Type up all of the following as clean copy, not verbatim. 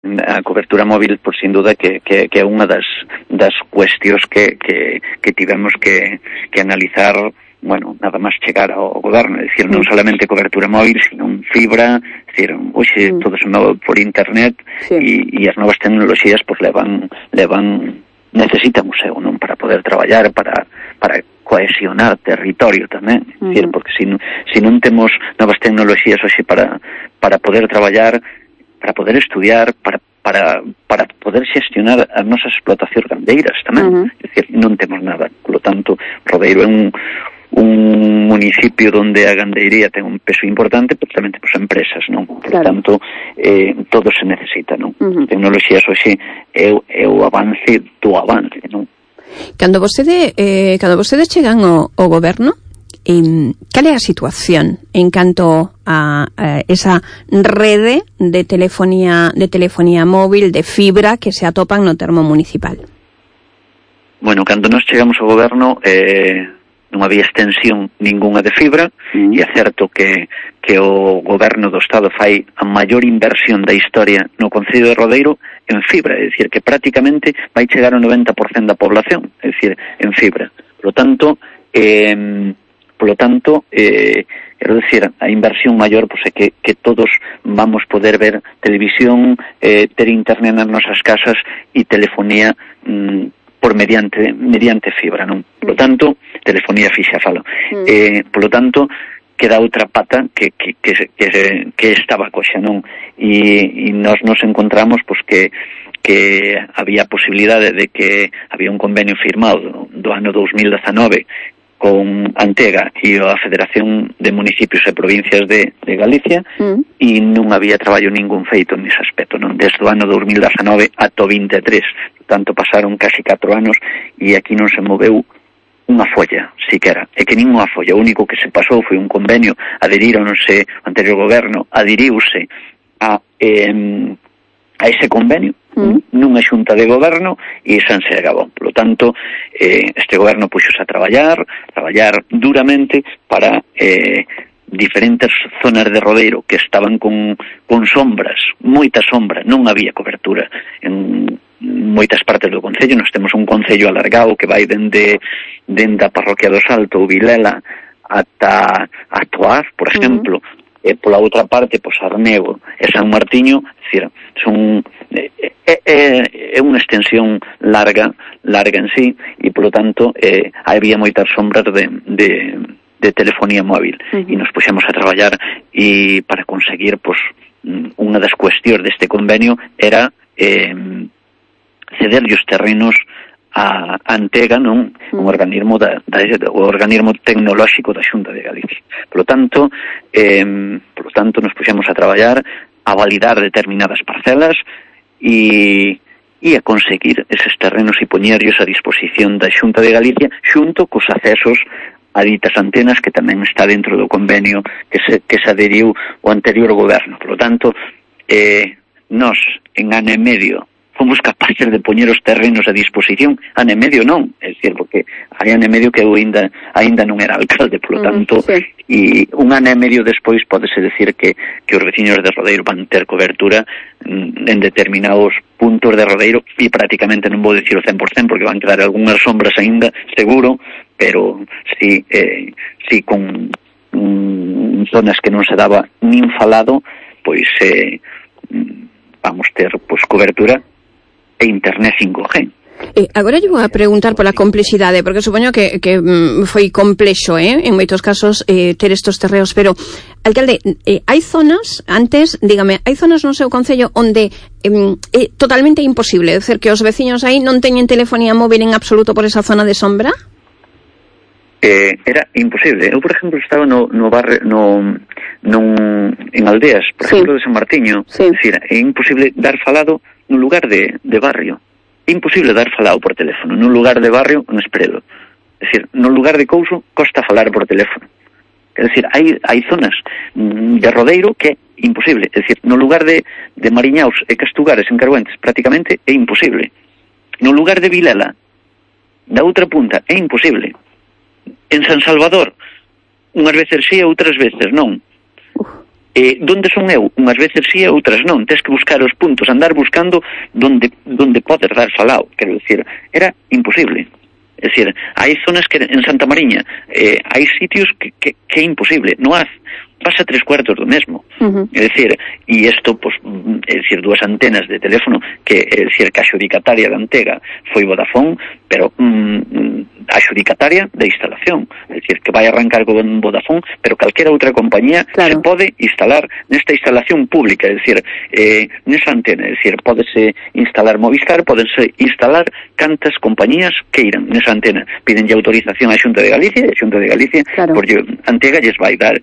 A cobertura móvil, por sin duda, que é unha das cuestións que tivemos que analizar, bueno, nada máis chegar ao goberno, é dicir, non solamente cobertura móvil, sino fibra, é dicir, hoxe todo se move por internet, e as novas tecnoloxías pues necesitan o seu, non, para poder traballar, para cohesionar territorio tamén, é dicir, porque se non temos novas tecnoloxías hoxe para poder traballar, para poder estudiar, para poder xestionar as nosas explotacións gandeiras tamén. É dicir, non temos nada. Por lo tanto, Rodeiro é un municipio onde a gandeiría ten un peso importante, pero tamén temos empresas, non? Por lo tanto, todo se necesita, non? Tecnoloxías hoxe é o avance do avance, non? Cando vostedes chegan ao goberno, cal é a situación en canto a esa rede de telefonía móvil, de fibra que se atopan no termo municipal? Bueno, cando nós chegamos ao goberno non había extensión ningunha de fibra, e é certo que o goberno do Estado fai a maior inversión da historia no Concello de Rodeiro en fibra, é dicir, que prácticamente vai chegar ao 90% da población, é dicir, en fibra. Por lo tanto, quero dicir, a inversión maior pues, é que todos vamos poder ver televisión, ter internet nas nosas casas e telefonía por mediante fibra, non? Por lo tanto, telefonía fixa, falo. Por lo tanto, queda outra pata que estaba coxa, non? E nós nos encontramos pues, que había posibilidade de que había un convenio firmado do ano 2019 con Antega e a Federación de Municipios e Provincias de Galicia, e non había traballo ningún feito nese aspecto, non? Desde o ano 2019 ata o 23, tanto pasaron casi 4 anos e aquí non se moveu unha folla, siquera. É que nin unha folla, o único que se pasou foi un convenio, adheríronse, o anterior goberno adheriuse a ese convenio nunha xunta de goberno e San se acabou. Por lo tanto, este goberno puxose a traballar duramente para diferentes zonas de Rodeiro que estaban con sombras, moita sombra, non había cobertura en moitas partes do concello. Nós temos un concello alargado que vai dende a parroquia do Salto ou Vilela ata Toaz, por exemplo, e pola outra parte, pois Arnego e San Martiño, é unha extensión larga en sí, e polo tanto había moitas sombras de telefonía móvil, e nos puxemos a traballar e para conseguir, pois, unha das cuestións deste convenio era cederlle os terrenos a Antega, non? Un organismo o organismo tecnolóxico da Xunta de Galicia. Por lo tanto, nos puxemos a traballar, a validar determinadas parcelas e a conseguir eses terrenos e poñerllos a disposición da Xunta de Galicia xunto cos accesos a ditas antenas que tamén está dentro do convenio que se adheriu o anterior goberno. Por lo tanto, nós en ano e medio fomos capaces de poñer os terrenos a disposición, ano e medio non, é dicir, porque hai ano e medio que eu ainda non era alcalde, polo tanto, e un ano e medio despois podese decir que os veciños de Rodeiro van ter cobertura en determinados puntos de Rodeiro, e prácticamente non vou dicir o 100%, porque van quedar algunhas sombras ainda, seguro, pero sí con zonas que non se daba nin falado, pois vamos ter pois cobertura e internet 5G. Agora lle vou a preguntar pola complexidade, porque supoño que foi complexo, en moitos casos ter estos terreos, pero, alcalde, hai zonas, hai zonas no seu concello onde é totalmente imposible, é dicir, que os veciños aí non teñen telefonía móvil en absoluto por esa zona de sombra? Era imposible. Eu, por exemplo, estaba no barrio, en aldeas, por exemplo, de San Martiño. É dicir, é imposible dar falado nun lugar de barrio. É imposible dar falado por teléfono nun lugar de barrio en Espredo. É dicir, nun lugar de Couso costa falar por teléfono. É dicir, hai zonas de Rodeiro que é imposible. É dicir, no lugar de Mariñaos e Castugares en Carbuentes prácticamente é imposible. No lugar de Vilela, da outra punta, é imposible. En San Salvador, unhas veces sí, outras veces non. Donde son eu? Unhas veces sí, outras non. Tens que buscar os puntos, andar buscando donde podes dar falao. Quero dicir, era imposible. É dicir, hai zonas que en Santa Mariña hai sitios que é imposible. No haz, pasa 3/4 do mesmo. É dicir, e isto, pues, é dicir, dúas antenas de teléfono que, é dicir, que a xudicataria da Antega foi Vodafone, pero a xudicataria da instalación. É dicir, que vai arrancar con Vodafone, pero calquera outra compañía se pode instalar nesta instalación pública, é dicir, nesa antena, é dicir, pódese instalar Movistar, pódense instalar cantas compañías queiran nesa antena. Pidenlle autorización á Xunta de Galicia, e a Xunta de Galicia, porque Antega lles vai dar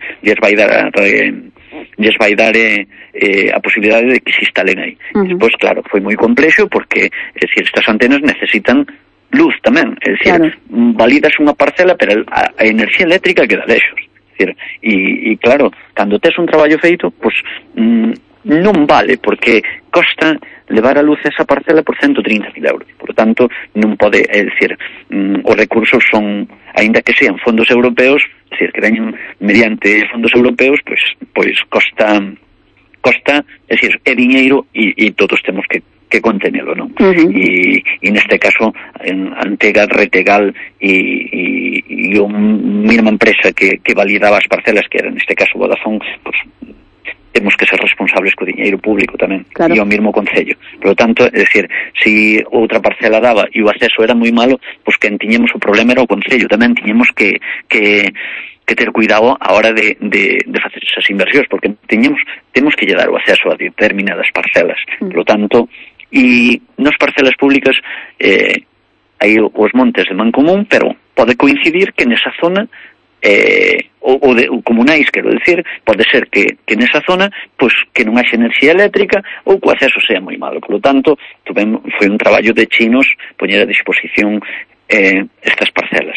a posibilidade de que se instalen aí. Despois, claro, foi moi complexo porque, é dicir, estas antenas necesitan luz tamén, é dicir, validas unha parcela, pero a enerxía eléctrica queda lexos. É dicir, e claro, cando tes un traballo feito, pois non vale, porque costa levar a luz esa parcela por 130.000 euros. Por tanto, non pode, é dicir, os recursos son, aínda que sean fondos europeos, é dicir, que veñen mediante fondos europeos, pois costa, é dicir, é diñeiro e todos temos que contenelo, non? E neste caso, en Antega, Retegal e a mesma empresa que validaba as parcelas, que era neste caso Vodafone, pois temos que ser responsables co diñeiro público tamén, e ao mesmo concello. Por lo tanto, é dicir, se outra parcela daba e o acceso era moi malo, pois que tiñemos o problema era o concello, tamén tiñemos que ter cuidado a hora de facer esas inversións, porque temos que lle dar o acceso a determinadas parcelas. Por lo tanto, e nas parcelas públicas hai os montes de Mancomún, pero pode coincidir que nesa zona ou comunais, quero dicir, pode ser que nesa zona pois que non haxe enerxía eléctrica ou que o acceso sea moi malo. Por lo tanto, foi un traballo de chinos poñer a disposición estas parcelas.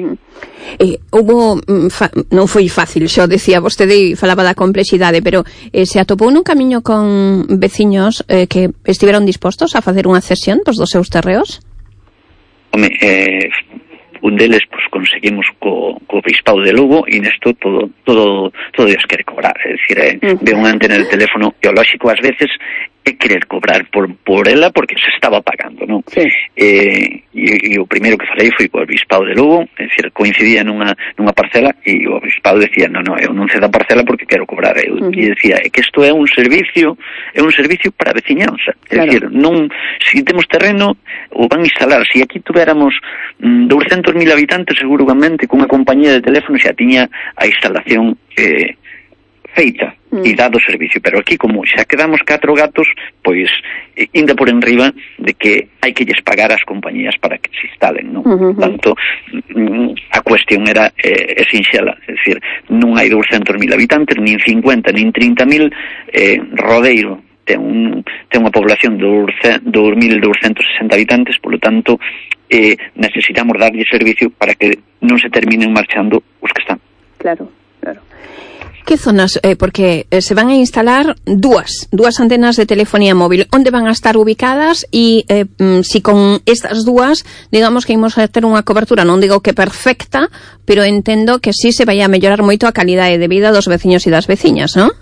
Non foi fácil, xa decía vostede e falaba da complexidade, pero se atopou nun camiño con veciños que estiveron dispostos a facer unha cesión dos seus terreos? Home, un deles pues conseguimos co Bispado de Lugo e nesto todo Dios quere cobrar, é dicir, de unha antena de teléfono e o lóxico ás veces é querer cobrar por ela porque se estaba pagando, non? Sí. E o primeiro que falei foi co Bispado de Lugo, é dicir, coincidía nunha parcela e o Bispado decía, no, eu non cedo a parcela porque quero cobrar, e decía, é que isto é un servicio para a veciñanza, é dicir, non, se temos terreno o van a instalar, se aquí tuviéramos 200.000 habitantes seguramente cunha compañía de teléfono xa tiña a instalación feita e dado servicio, pero aquí como xa quedamos 4 gatos, pois inda por enriba de que hai que lles pagar as compañías para que se instalen, non? Tanto a cuestión era sinxela, é dicir, non hai 200.000 habitantes, nin 50, nin 30.000, Rodeiro ten unha población de 2.260 habitantes, polo tanto necesitamos darlle servicio para que non se terminen marchando os que están. Claro. Que zonas, porque se van a instalar dúas antenas de telefonía móvil, onde van a estar ubicadas e si con estas dúas, digamos que imos a ter unha cobertura, non digo que perfecta, pero entendo que sí se vai a mellorar moito a calidade de vida dos veciños e das veciñas, non?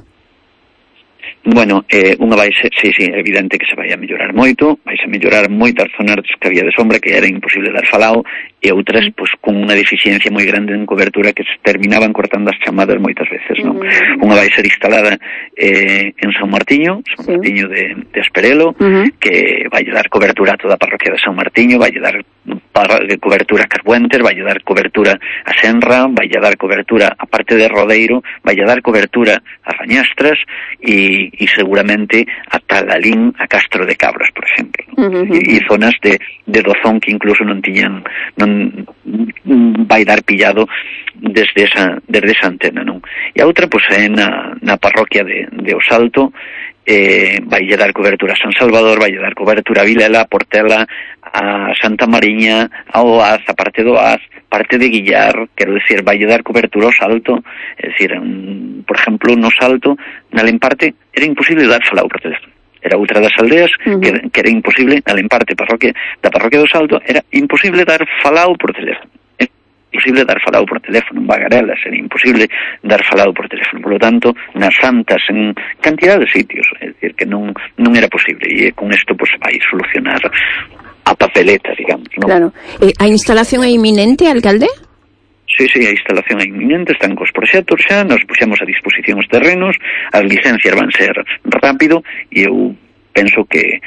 Bueno, unha vai ser, sí, é evidente que se vai a mellorar moito, vai a mellorar moitas zonas que había de sombra que era imposible dar falao, e outras, pois, con unha deficiencia moi grande en cobertura que se terminaban cortando as chamadas moitas veces, non? Unha vai ser instalada en San Martiño de Esperelo, que vai dar cobertura a toda a parroquia de San Martiño, vai dar cobertura a Carbuentes, vai dar cobertura a Senra, vai dar cobertura a parte de Rodeiro, vai dar cobertura a Rañastras e seguramente a Talalín, a Castro de Cabras, por exemplo, e zonas de Dozón que incluso non vai dar pillado desde esa antena, non? E a outra, pois, é na parroquia de Osalto, vai dar cobertura a San Salvador, vai dar cobertura a Vilela, a Portela, a Santa Mariña, a Oaz, a parte do Oaz, parte de Guillar, quero dicir, vai dar cobertura ao Salto, é dicir, por exemplo, no Salto, na Lemparte, era imposible dar falao por teléfono. Era outra das aldeas que era imposible, na Lemparte, da parroquia do Salto, era imposible dar falao por teléfono. imposible dar falado por teléfono, en Bagarelas era imposible dar falado por teléfono, por lo tanto, nas Santas, en cantidad de sitios, é dicir, que non era posible, e con isto pues vai solucionar a papeleta, digamos, non? Claro. A instalación é inminente, alcalde? Sí, a instalación é inminente, están cos proxectos xa, nos puxemos a disposición os terrenos, as licencias van ser rápido, e eu penso que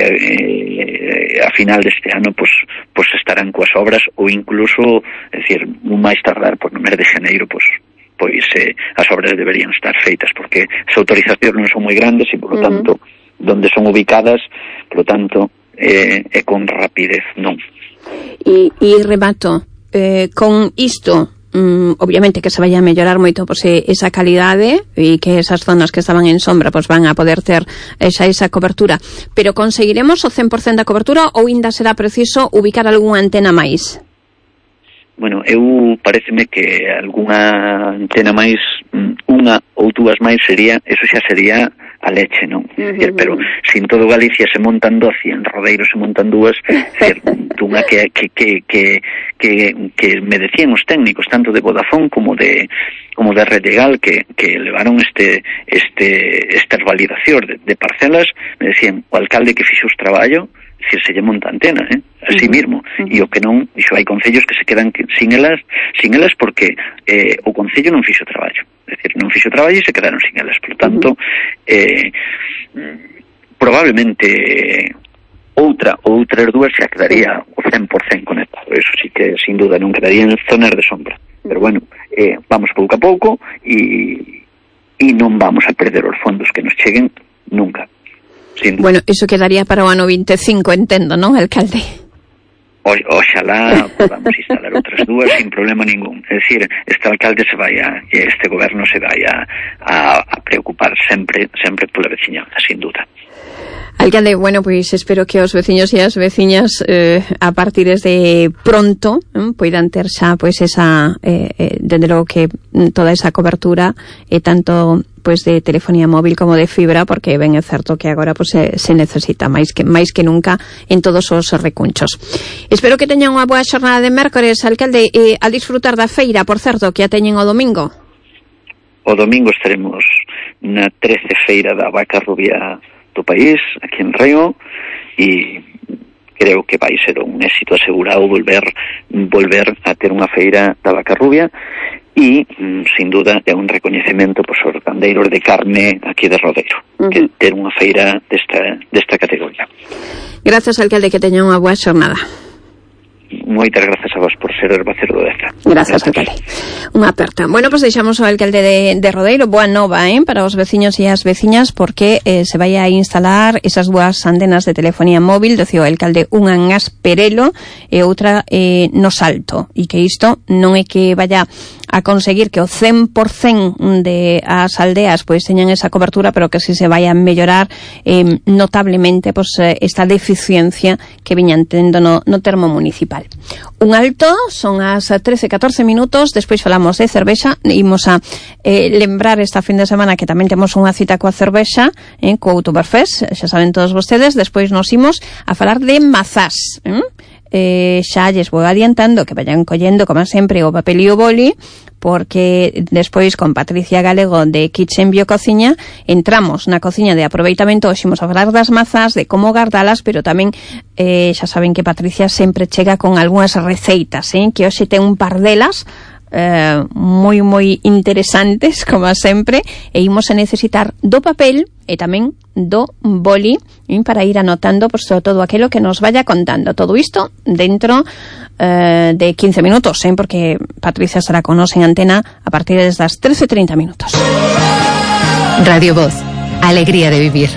a final deste ano pues estarán coas obras, ou incluso, é dicir, non máis tardar por no mes de xaneiro, pois as obras deberían estar feitas, porque as autorizacións non son moi grandes e, por lo tanto, donde son ubicadas, por lo tanto, é con rapidez, non. E remato, con isto, obviamente que se vaya a mellorar moito pues, esa calidade e que esas zonas que estaban en sombra pues, van a poder ter esa cobertura, pero conseguiremos o 100% da cobertura ou ainda será preciso ubicar algunha antena máis? Bueno, pareceme que algunha antena máis, unha ou dúas máis eso xa sería a leche, non? Pero se en todo Galicia se montan 12 e en Rodeiro se montan dúas, dunha que me decían os técnicos tanto de Vodafone como de Rede Gal que levaron estas validacións de parcelas, me decían o alcalde que fixo os traballo, se lle monta antena, así mismo, e o que non, iso hai concellos que se quedan sin elas porque o concello non fixo traballo, é dicir, non fixo traballo e se quedaron sin elas, por tanto probablemente outra ou outras dúas xa quedaría o 100% conectado, eso sí que sin duda non quedaría en zonas de sombra, pero bueno, vamos pouco a pouco e non vamos a perder os fondos que nos cheguen nunca. Bueno, iso quedaría para o ano 25, entendo, non, alcalde? Oxalá podamos instalar outras dúas sin problema ningún. É dicir, este alcalde e este goberno se vai a preocupar sempre pola veciñanza, sin duda. Alcalde, bueno, pois espero que os veciños e as veciñas a partir de pronto poidan ter xa pois esa dende logo que toda esa cobertura tanto pois de telefonía móvil como de fibra, porque ben é certo que agora pois se necesita máis que nunca en todos os recunchos. Espero que teñan unha boa xornada de mércores, alcalde, a disfrutar da feira, por certo, que a teñen o domingo. O domingo estaremos na 13 feira da vaca rubia do país, aquí en Reo, e creo que vai ser un éxito asegurado volver a ter unha feira da vaca rubia e, sin duda, é un recoñecemento por os gandeiros de carne aquí de Rodeiro, que ter unha feira desta categoría. Gracias, alcalde, que teña unha boa xornada. Moitas grazas a vos por ser herbacero do Deza. Gracias, alcalde. Unha aperta. Bueno, pues deixamos ao alcalde de Rodeiro. Boa nova, para os veciños e as veciñas, porque se vai a instalar esas boas antenas de telefonía móvil, decía o alcalde, unha en Asperelo e outra no Salto. E que isto non é que vaya a conseguir que o 100% de as aldeas pois teñan esa cobertura, pero que si se vai a mellorar notablemente pois esta deficiencia que viñan tendo no termo municipal. Un alto, son as 13:14 minutos, despois falamos de cervexa, imos a lembrar esta fin de semana que tamén temos unha cita coa cervexa, co Oktoberfest, xa saben todos vostedes, despois nos imos a falar de mazás, xa lles vou adiantando que vayan collendo, como sempre, o papel e o boli, porque despois con Patricia Galego de Kitchen Biocociña entramos na cociña de aproveitamento. Hoxe imos a falar das mazás, de como gardalas, pero tamén xa saben que Patricia sempre chega con algunhas receitas, que hoxe ten un par delas moi interesantes, como sempre, e imos a necesitar do papel e tamén do boli para ir anotando pues, todo aquilo que nos vaya contando. Todo isto dentro de 15 minutos, porque Patricia estará con nos en antena a partir de las 13:30 minutos. Radio Voz, alegría de vivir.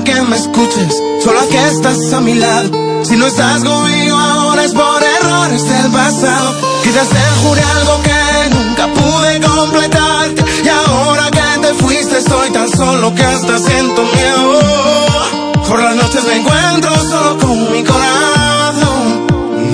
que me escuches, solo a que estás a mi lado. Si no estás conmigo ahora es por errores del pasado. Quizás te juré algo que nunca pude completarte, y ahora que te fuiste estoy tan solo que hasta siento miedo. Por las noches me encuentro solo con mi corazón.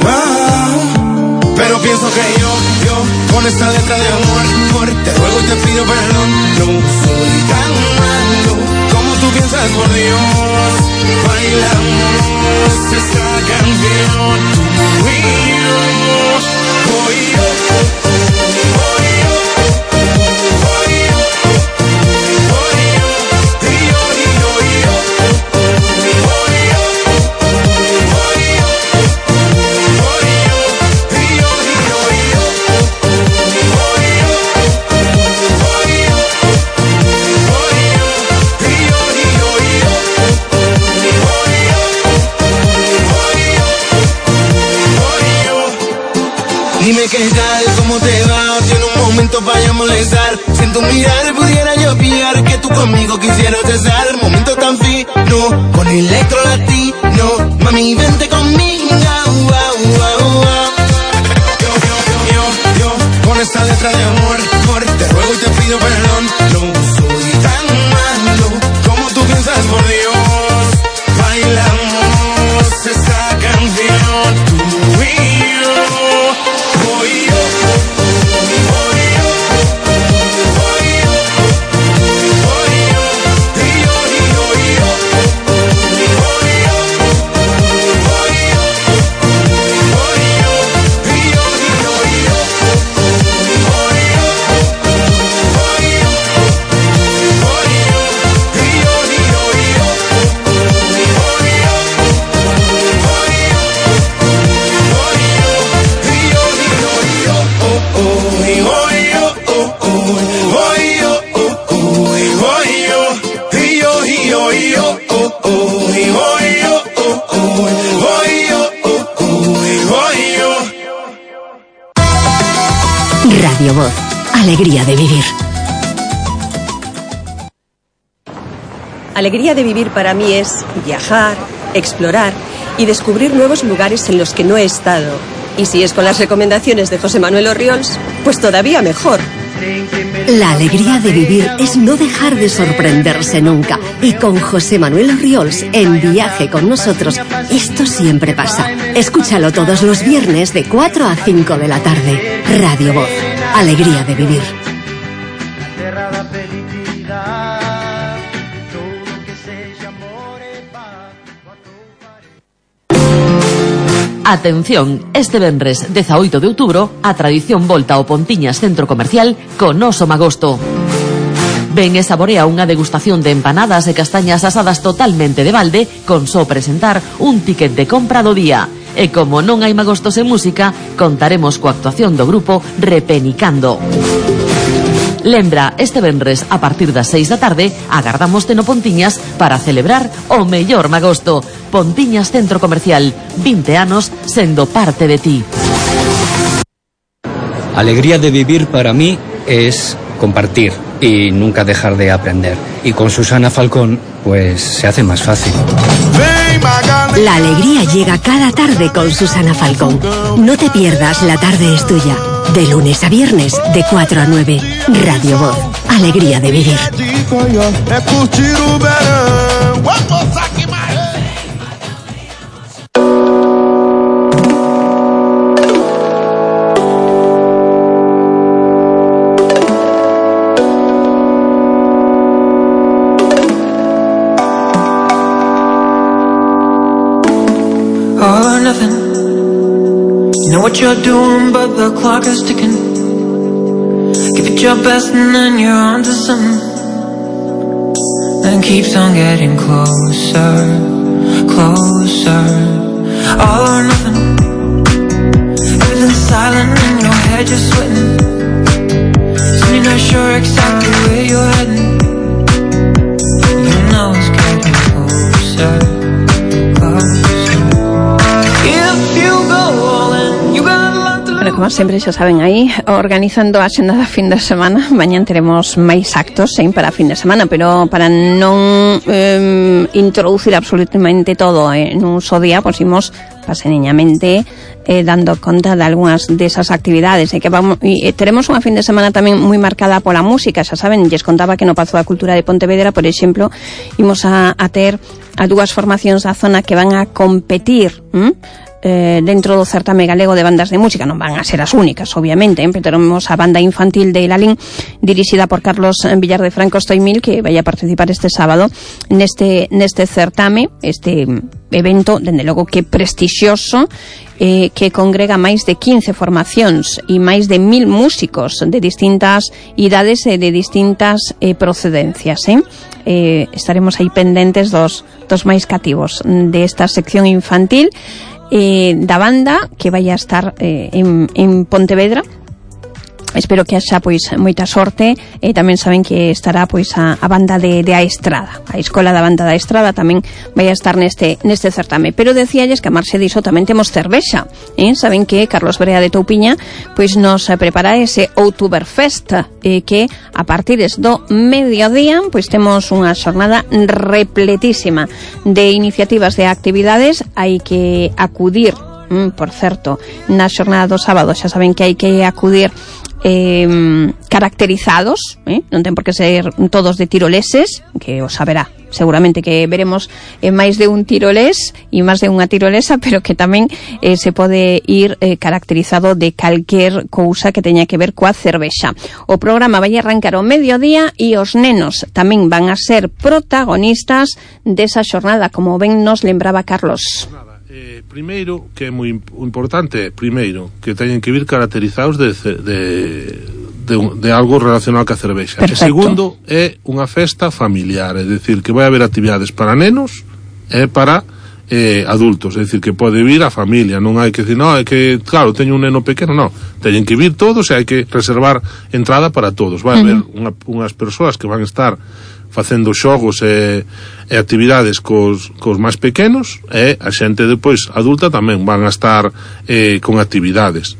Pero pienso que yo, con esta letra de amor, te ruego y te pido perdón. No soy tan malo como tú piensas, por Dios. Bailamos esta canción, tú y yo. Hoy yo, hoy yo, hoy yo, hoy yo, y yo, y yo, y yo, hoy yo, hoy yo, hoy yo, y yo, y yo, y yo, hoy yo, hoy yo, hoy yo, y yo, y yo, y yo, dime qué tal, cómo te va, si en un momento vaya a molestar. Si en tu mirar pudiera yo pillar que tú conmigo quisieras estar. Momento tan fino, con electro latino. Mami, vente conmigo, yo, con esta letra de amor, te ruego y te pido perdón. No soy tan malo como tú piensas, por Dios. Bailamos esta canción, tú y yo. Hoy yo, hoy yo, hoy yo, hoy yo, y yo, y yo, y yo, hoy yo, hoy yo, hoy yo, y yo, y yo, y yo, hoy yo, hoy yo, hoy yo, y yo, y yo, y yo, hoy yo, Radio Voz, alegría de vivir. Alegría de vivir para mí es viajar, explorar y descubrir nuevos lugares en los que no he estado. Y si es con las recomendaciones de José Manuel Orriols, pues todavía mejor. La alegría de vivir es no dejar de sorprenderse nunca. Y con José Manuel Orriols en Viaje con nosotros, esto siempre pasa. Escúchalo todos los viernes de 4 a 5 de la tarde. Radio Voz, alegría de vivir. Atención, este venres 18 de outubro a tradición volta ao Pontiñas Centro Comercial con Oso Magosto. Ven e saborea unha degustación de empanadas e castañas asadas totalmente de balde con só presentar un ticket de compra do día. E como non hai magostos en música, contaremos coa actuación do grupo Repenicando. Lembra, este venres a partir das 6 da tarde agardámoste no Pontiñas para celebrar o mellor magosto. Pontiñas Centro Comercial, 20 anos sendo parte de ti. Alegría de vivir para mí es compartir y nunca dejar de aprender. Y con Susana Falcón, pues se hace más fácil. La alegría llega cada tarde con Susana Falcón. No te pierdas La Tarde es Tuya. De lunes a viernes, de 4 a 9. Radio Voz, alegría de vivir. All or nothing. You know what you're doing, but the clock is ticking. Give it your best and then you're on to something. Then keeps on getting closer, closer. All or nothing. Everything's silent in your head, you're sweating. So you're not sure exactly where you're heading. You know it's getting closer, closer. como sempre, xa saben, aí organizando a xenda da fin de semana. Mañan teremos máis actos para a fin de semana, pero para non introducir absolutamente todo nun só día, pois imos paseniñamente dando conta de algunhas desas actividades, que vamos, teremos unha fin de semana tamén moi marcada pola música. Xa saben, lles contaba que no Pazo da Cultura de Pontevedra, por exemplo, imos a ter a dúas formacións da zona que van a competir dentro do certame galego de bandas de música. Non van a ser as únicas, obviamente, pero teremos a banda infantil de Lalín, dirixida por Carlos Villar de Franco Stoimil, que vai a participar este sábado neste certame, este evento, dende logo que prestixioso, que congrega máis de 15 formacións e máis de 1000 músicos de distintas idades e de distintas procedencias. Estaremos aí pendentes dos máis cativos desta sección infantil da banda que vai a estar en Pontevedra. Espero que haxa pois moita sorte. Tamén saben que estará pois a banda de A Estrada, a Escola da Banda da Estrada tamén vai a estar neste certame. Pero decíalles que a marxe diso tamén temos cervexa. Saben que Carlos Brea de Toupiña pois nos prepara ese Oktoberfest, que a partir do mediodía pois temos unha xornada repletísima de iniciativas, de actividades. Hai que acudir, por certo, na xornada do sábado xa saben que hai que acudir caracterizados, non ten por que ser todos de tiroleses, que os saberá seguramente que veremos máis de un tirolés e máis de unha tirolesa, pero que tamén se pode ir caracterizado de calquer cousa que teña que ver coa cervexa. O programa vai arrancar ao mediodía e os nenos tamén van a ser protagonistas desa xornada, como ben nos lembraba Carlos. Primeiro, que é moi importante, primeiro, que teñen que vir caracterizados de algo relacionado ca cervexa. E segundo, é unha festa familiar, é dicir, que vai haber actividades para nenos e para adultos, é dicir, que pode vir a familia, non hai que dicir, no, é que, claro, teño un neno pequeno, non, teñen que vir todos e hai que reservar entrada para todos. Vai haber unhas persoas que van estar facendo xogos e actividades cos máis pequenos, e a xente depois adulta tamén van a estar con actividades.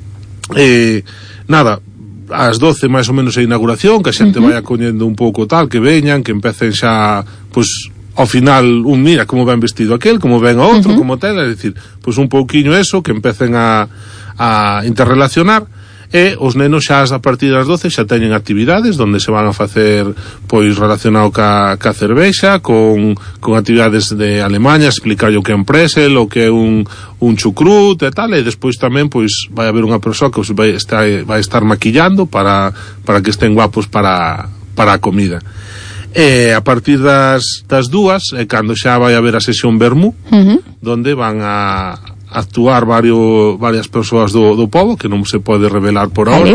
Nada, ás 12 máis ou menos a inauguración, que a xente vai acollendo un pouco tal, que veñan, que empecen xa, pois, ao final, mira como ven vestido aquel, como ven o outro, como tal, é dicir, pois un pouquiño eso, que empecen a interrelacionar. E os nenos xa a partir das 12 xa teñen actividades onde se van a facer pois relacionado ca cervexa, con actividades de Alemanha, explicar o que é un presel, o que é un chucrut e tal, e despois tamén pois vai haber unha persoa que os vai estar maquillando para que estén guapos para a comida. E a partir das 2 é cando xa vai haber a sesión vermú, donde van a actuar varias persoas do pobo, que non se pode revelar por ahora.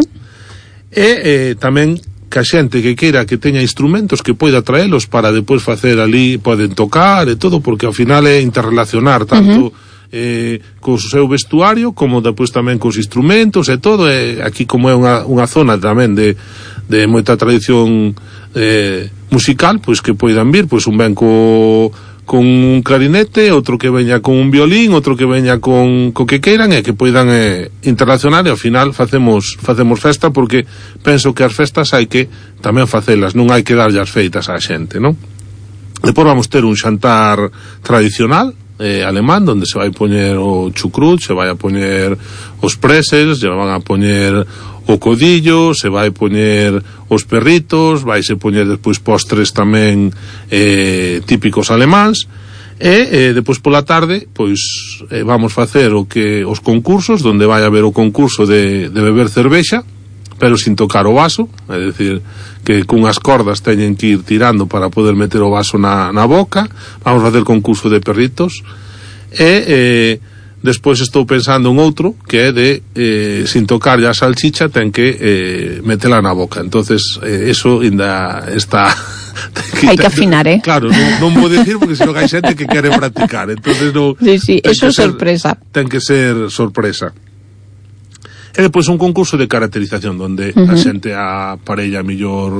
E tamén que a xente que queira que teña instrumentos que poida traelos para depois facer ali, poden tocar e todo, porque ao final é interrelacionar tanto co seu vestuario como depois tamén cos instrumentos e todo. Aquí, como é unha zona tamén de moita tradición musical, pois que poidan vir, pois un ben con un clarinete, outro que veña con un violín, outro que veña con que queiran, e que poidan interrelacionar, e ao final facemos festa, porque penso que as festas hai que tamén facelas, non hai que darlle as feitas á xente, non? Depois vamos ter un xantar tradicional alemán, onde se vai poñer o chucrut, se vai a poñer os presels, se van a poñer o codillo, se vai poñer os perritos, vaise poñer despois postres tamén típicos alemáns, e depois pola tarde pois vamos facer os concursos, onde vai haber o concurso de beber cervexa, pero sin tocar o vaso, é dicir, que cunhas cordas teñen que ir tirando para poder meter o vaso na boca. Vamos facer concurso de perritos, e despois estou pensando en outro que é de sin tocar a salchicha ten que metela na boca. Entonces eso ainda está hai que afinar, claro, non vou dicir porque senón hai xente que quere practicar, entonces non, sí, eso é sorpresa, ten que ser sorpresa. E depois un concurso de caracterización onde a xente a parella millor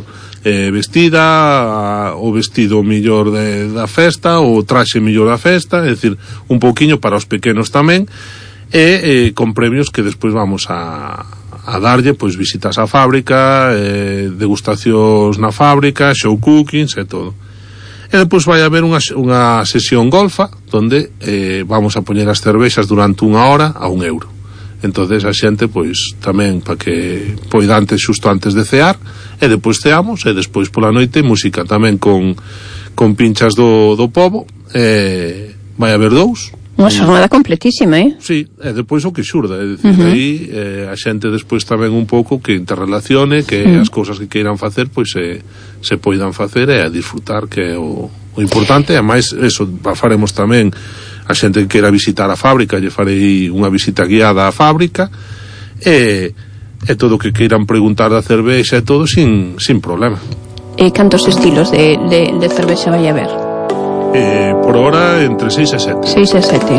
vestida, o vestido millor da festa, o traxe millor da festa, é dicir, un pouquiño para os pequenos tamén. e con premios que despois vamos a darlle, pois visitas á fábrica, degustacións na fábrica, show cookings e todo. E depois vai haber unha sesión golfa onde vamos a poñer as cervexas durante 1 hora a €1. Entonces a xente, pois, tamén para que poida xusto antes de cear, e depois ceamos, e despois pola noite música tamén con pinchas do pobo, vai haber 2. Unha xornada completísima, Sí, e depois o que xurda, é dicir, aí a xente despois tamén un pouco que interrelacione, que as cousas que queiran facer, pois se poidan facer e a disfrutar, que é o importante. E máis, eso, faremos tamén a xente que queira visitar a fábrica, lle farei unha visita guiada á fábrica, e todo o que queiran preguntar da cervexa e todo sin problema. E cantos estilos de cervexa vai haber? Por hora entre 6 e 7. 6 e 7.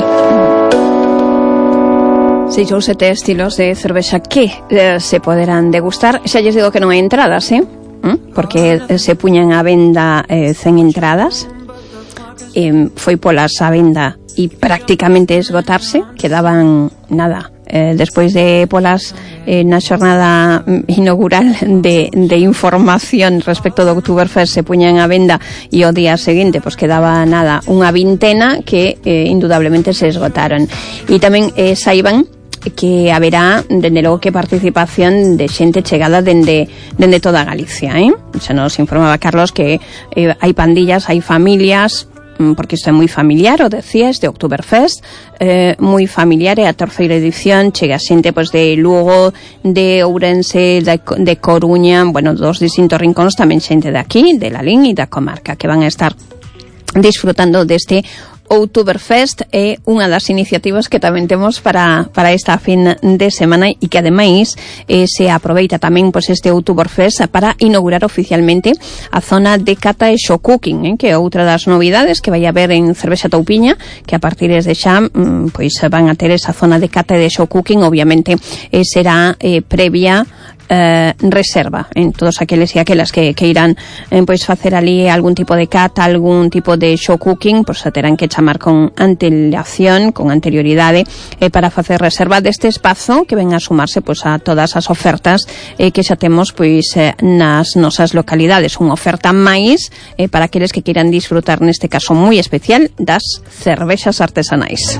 6 ou 7 estilos de cervexa que se poderán degustar. Xa lles digo que non hai entradas, porque se puñan a venda 100 entradas. Foi polas a venda e prácticamente esgotarse, quedaban nada. Despois de polas na xornada inaugural de información respecto do Oktoberfest se puñan a venda e o día seguinte pois quedaba nada, unha vintena que indudablemente se esgotaron. E tamén saiban que haberá, dende logo, que participación de xente chegada dende toda Galicia, Xa nos informaba Carlos que hai pandillas, hai familias, porque isto é moi familiar, o decía, este Oktoberfest, moi familiar, é a 3ª edición, chega xente pois de Lugo, de Ourense, de Coruña, bueno, dos distintos rincóns, tamén xente de aquí, de Lalín e da comarca, que van a estar disfrutando deste Oktoberfest. É unha das iniciativas que tamén temos para esta fin de semana e que ademais se aproveita tamén pois este Oktoberfest para inaugurar oficialmente a zona de cata e show cooking, que é outra das novidades que vai haber en Cervexa Toupiña, que a partir de xa pois van a ter esa zona de cata e de show cooking. Obviamente será previa reserva en todos aqueles e aquelas que irán pois facer ali algún tipo de cata, algún tipo de show cooking, pois terán que chamar con antelación, con anterioridade, para facer reserva deste espazo que ven a sumarse pois a todas as ofertas que xa temos pois nas nosas localidades. Unha oferta máis para aqueles que queiran disfrutar, neste caso moi especial, das cervexas artesanais.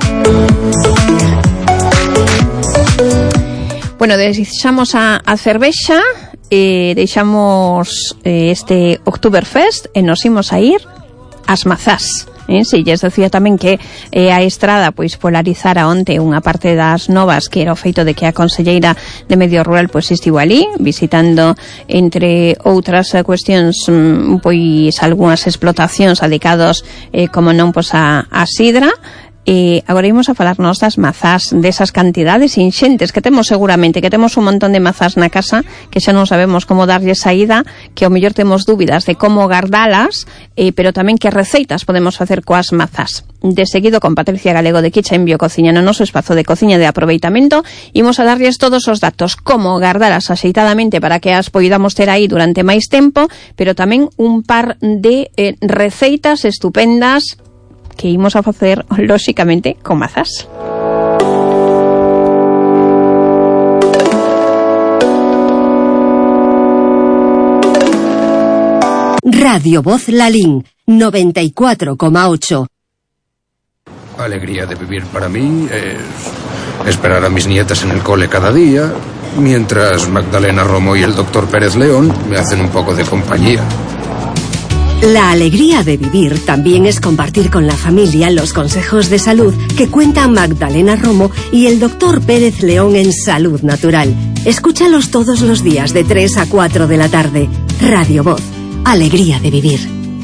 Bueno, deixamos a cervexa, deixamos este Oktoberfest e nos imos a ir ás mazás. Si lles decía tamén que a Estrada pois polarizara onte unha parte das novas, que era o feito de que a conselleira de Medio Rural pois estivo ali visitando, entre outras cuestións, pois algunhas explotacións adicados como non pois a sidra. Agora imos a falarnos das mazás, desas cantidades inxentes que temos seguramente, que temos un montón de mazás na casa que xa non sabemos como darlle saída, que ao mellor temos dúbidas de como gardalas, pero tamén que receitas podemos facer coas mazás. De seguido, con Patricia Galego de Kitchen Biocociña, no noso espazo de cociña de aproveitamento, imos a darlles todos os datos, como gardalas axeitadamente para que as poidamos ter aí durante máis tempo, pero tamén un par de receitas estupendas que imos a facer, lóxicamente, con mazás. Radio Voz Lalín, 94,8. Alegría de vivir para mí es esperar a mis nietas en el cole cada día, mientras Magdalena Romo y el doctor Pérez León me hacen un poco de compañía. La alegría de vivir también es compartir con la familia los consejos de salud que cuentan Magdalena Romo y el doctor Pérez León en Salud Natural. Escúchalos todos los días de 3 a 4 de la tarde. Radio Voz, alegría de vivir.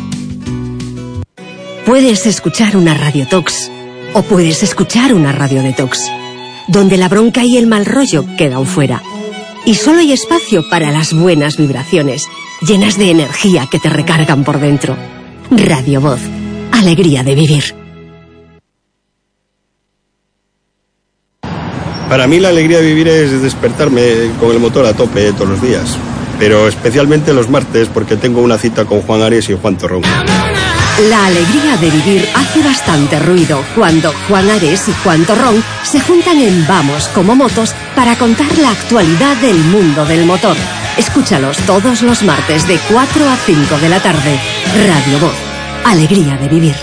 Puedes escuchar una Radio Tox o puedes escuchar una Radio Detox, donde la bronca y el mal rollo quedan fuera. Y solo hay espacio para las buenas vibraciones, llenas de energía que te recargan por dentro. Radio Voz, alegría de vivir. Para mí la alegría de vivir es despertarme con el motor a tope todos los días, pero especialmente los martes porque tengo una cita con Juan Ares y Juan Torrón. La alegría de vivir hace bastante ruido cuando Juan Ares y Juan Torrón se juntan en Vamos como Motos para contar la actualidad del mundo del motor. Escúchalos todos los martes de 4 a 5 de la tarde. Radio Voz. Alegría de vivir.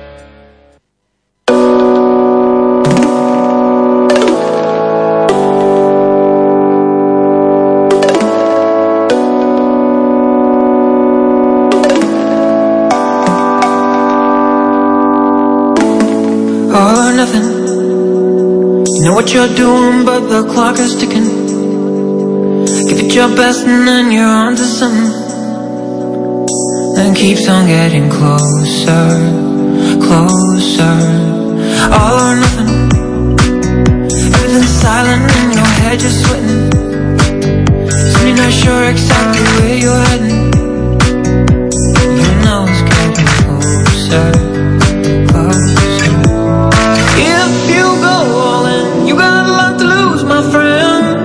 Know what you're doing, but the clock is ticking. Give it your best and then you're onto something. And keeps on getting closer, closer. All or nothing. Everything's silent in your head, you're sweating. So you're not sure exactly where you're heading. You know it's getting closer, closer. If you go all in, you got a lot to lose, my friend.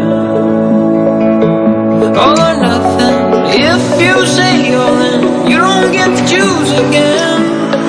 All or nothing. If you say all in, you don't get to choose again.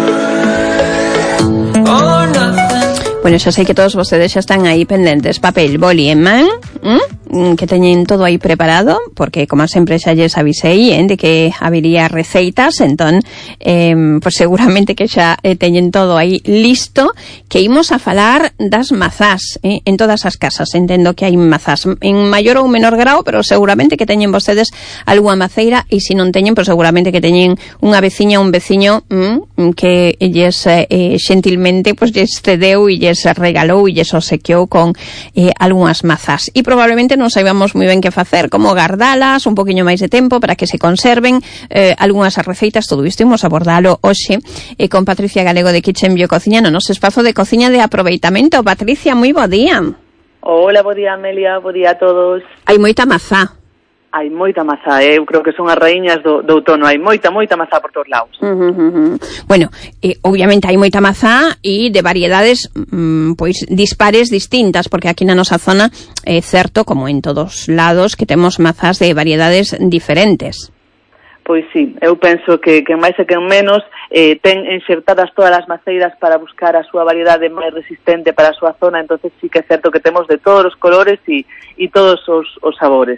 All or nothing. Bueno, xa sei que todos vostedes xa están aí pendentes, papel, boli e man, que teñen todo aí preparado, porque como sempre xa lles avisei de que habería receitas, entón pues seguramente que xa teñen todo aí listo, que imos a falar das mazás en todas as casas. Entendo que hai mazás en maior ou menor grau, pero seguramente que teñen vostedes algunha maceira, e se non teñen, pues seguramente que teñen unha veciña, un veciño que lles xentilmente pues lles cedeu e lles regalou e lles obsequiou con algunhas mazás, e probablemente non saibamos moi ben que facer, como gardalas un poquinho máis de tempo para que se conserven, algunhas receitas. Todo isto imos abordalo hoxe con Patricia Galego de Kitchen Biocociña no noso espazo de cociña de aproveitamento. Patricia, moi bo día. Hola, bo día, Amelia, bo día a todos. Hai moita mazá. Hai moita mazá, eu creo que son as raíñas do outono, hai moita mazá por todos lados. Bueno, obviamente hai moita mazá e de variedades pois dispares, distintas, porque aquí na nosa zona é certo, como en todos lados, que temos mazás de variedades diferentes. Pois sí, eu penso que máis e que menos ten enxertadas todas as maceiras para buscar a súa variedade máis resistente para a súa zona, entonces sí que é certo que temos de todos os colores e todos os sabores.